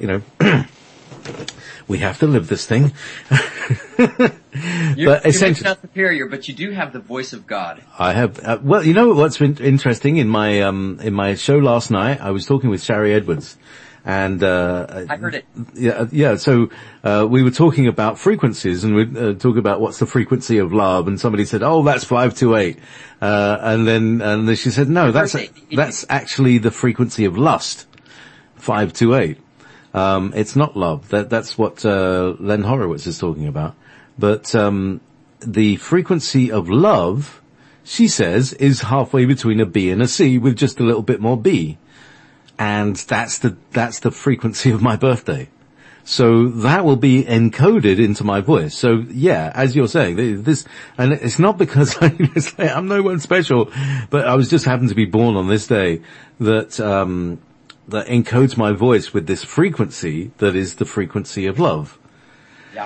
we have to live this thing. You're not superior, but you do have the voice of God. I have, what's been interesting in my show last night, I was talking with Shari Edwards. And, I heard it. Yeah. So, we were talking about frequencies and we talk about what's the frequency of love. And somebody said, oh, that's 528. And then she said, no, that's actually the frequency of lust. 528. It's not love. That's what, Len Horowitz is talking about. But, the frequency of love, she says, is halfway between a B and a C with just a little bit more B. And that's the frequency of my birthday. So that will be encoded into my voice. So yeah, as you're saying, this, and it's not because I'm no one special, but I was just happened to be born on this day that encodes my voice with this frequency that is the frequency of love. Yeah.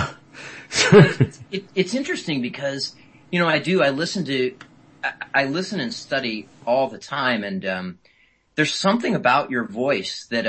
It's interesting because, I listen and study all the time, and there's something about your voice that,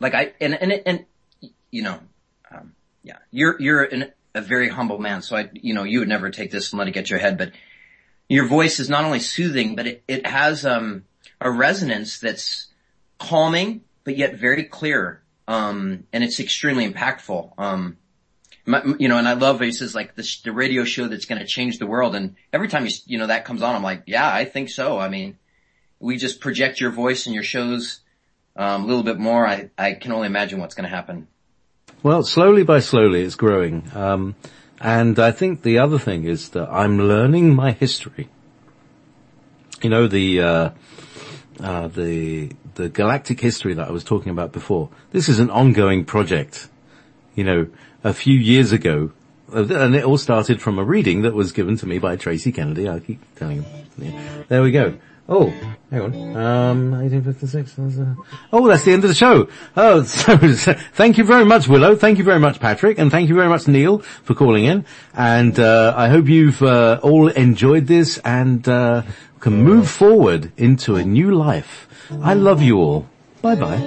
you're a very humble man, so you would never take this and let it get to your head, but your voice is not only soothing, but it has, a resonance that's calming, but yet very clear, and it's extremely impactful, and I love, he says, like, the radio show that's gonna change the world, and every time that comes on, I'm like, yeah, I think so. I mean, we just project your voice and your shows a little bit more. I can only imagine what's going to happen. Well, slowly by slowly it's growing. And I think the other thing is that I'm learning my history. The galactic history that I was talking about before. This is an ongoing project. A few years ago, and it all started from a reading that was given to me by Tracy Kennedy. I keep telling him. There we go. Oh, hang on. 1856. Oh, that's the end of the show. Oh, so thank you very much, Willow. Thank you very much, Patrick. And thank you very much, Neil, for calling in. And, I hope you've, all enjoyed this and, can move forward into a new life. I love you all. Bye bye.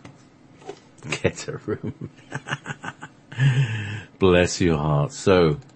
Get a room. Bless your heart. So,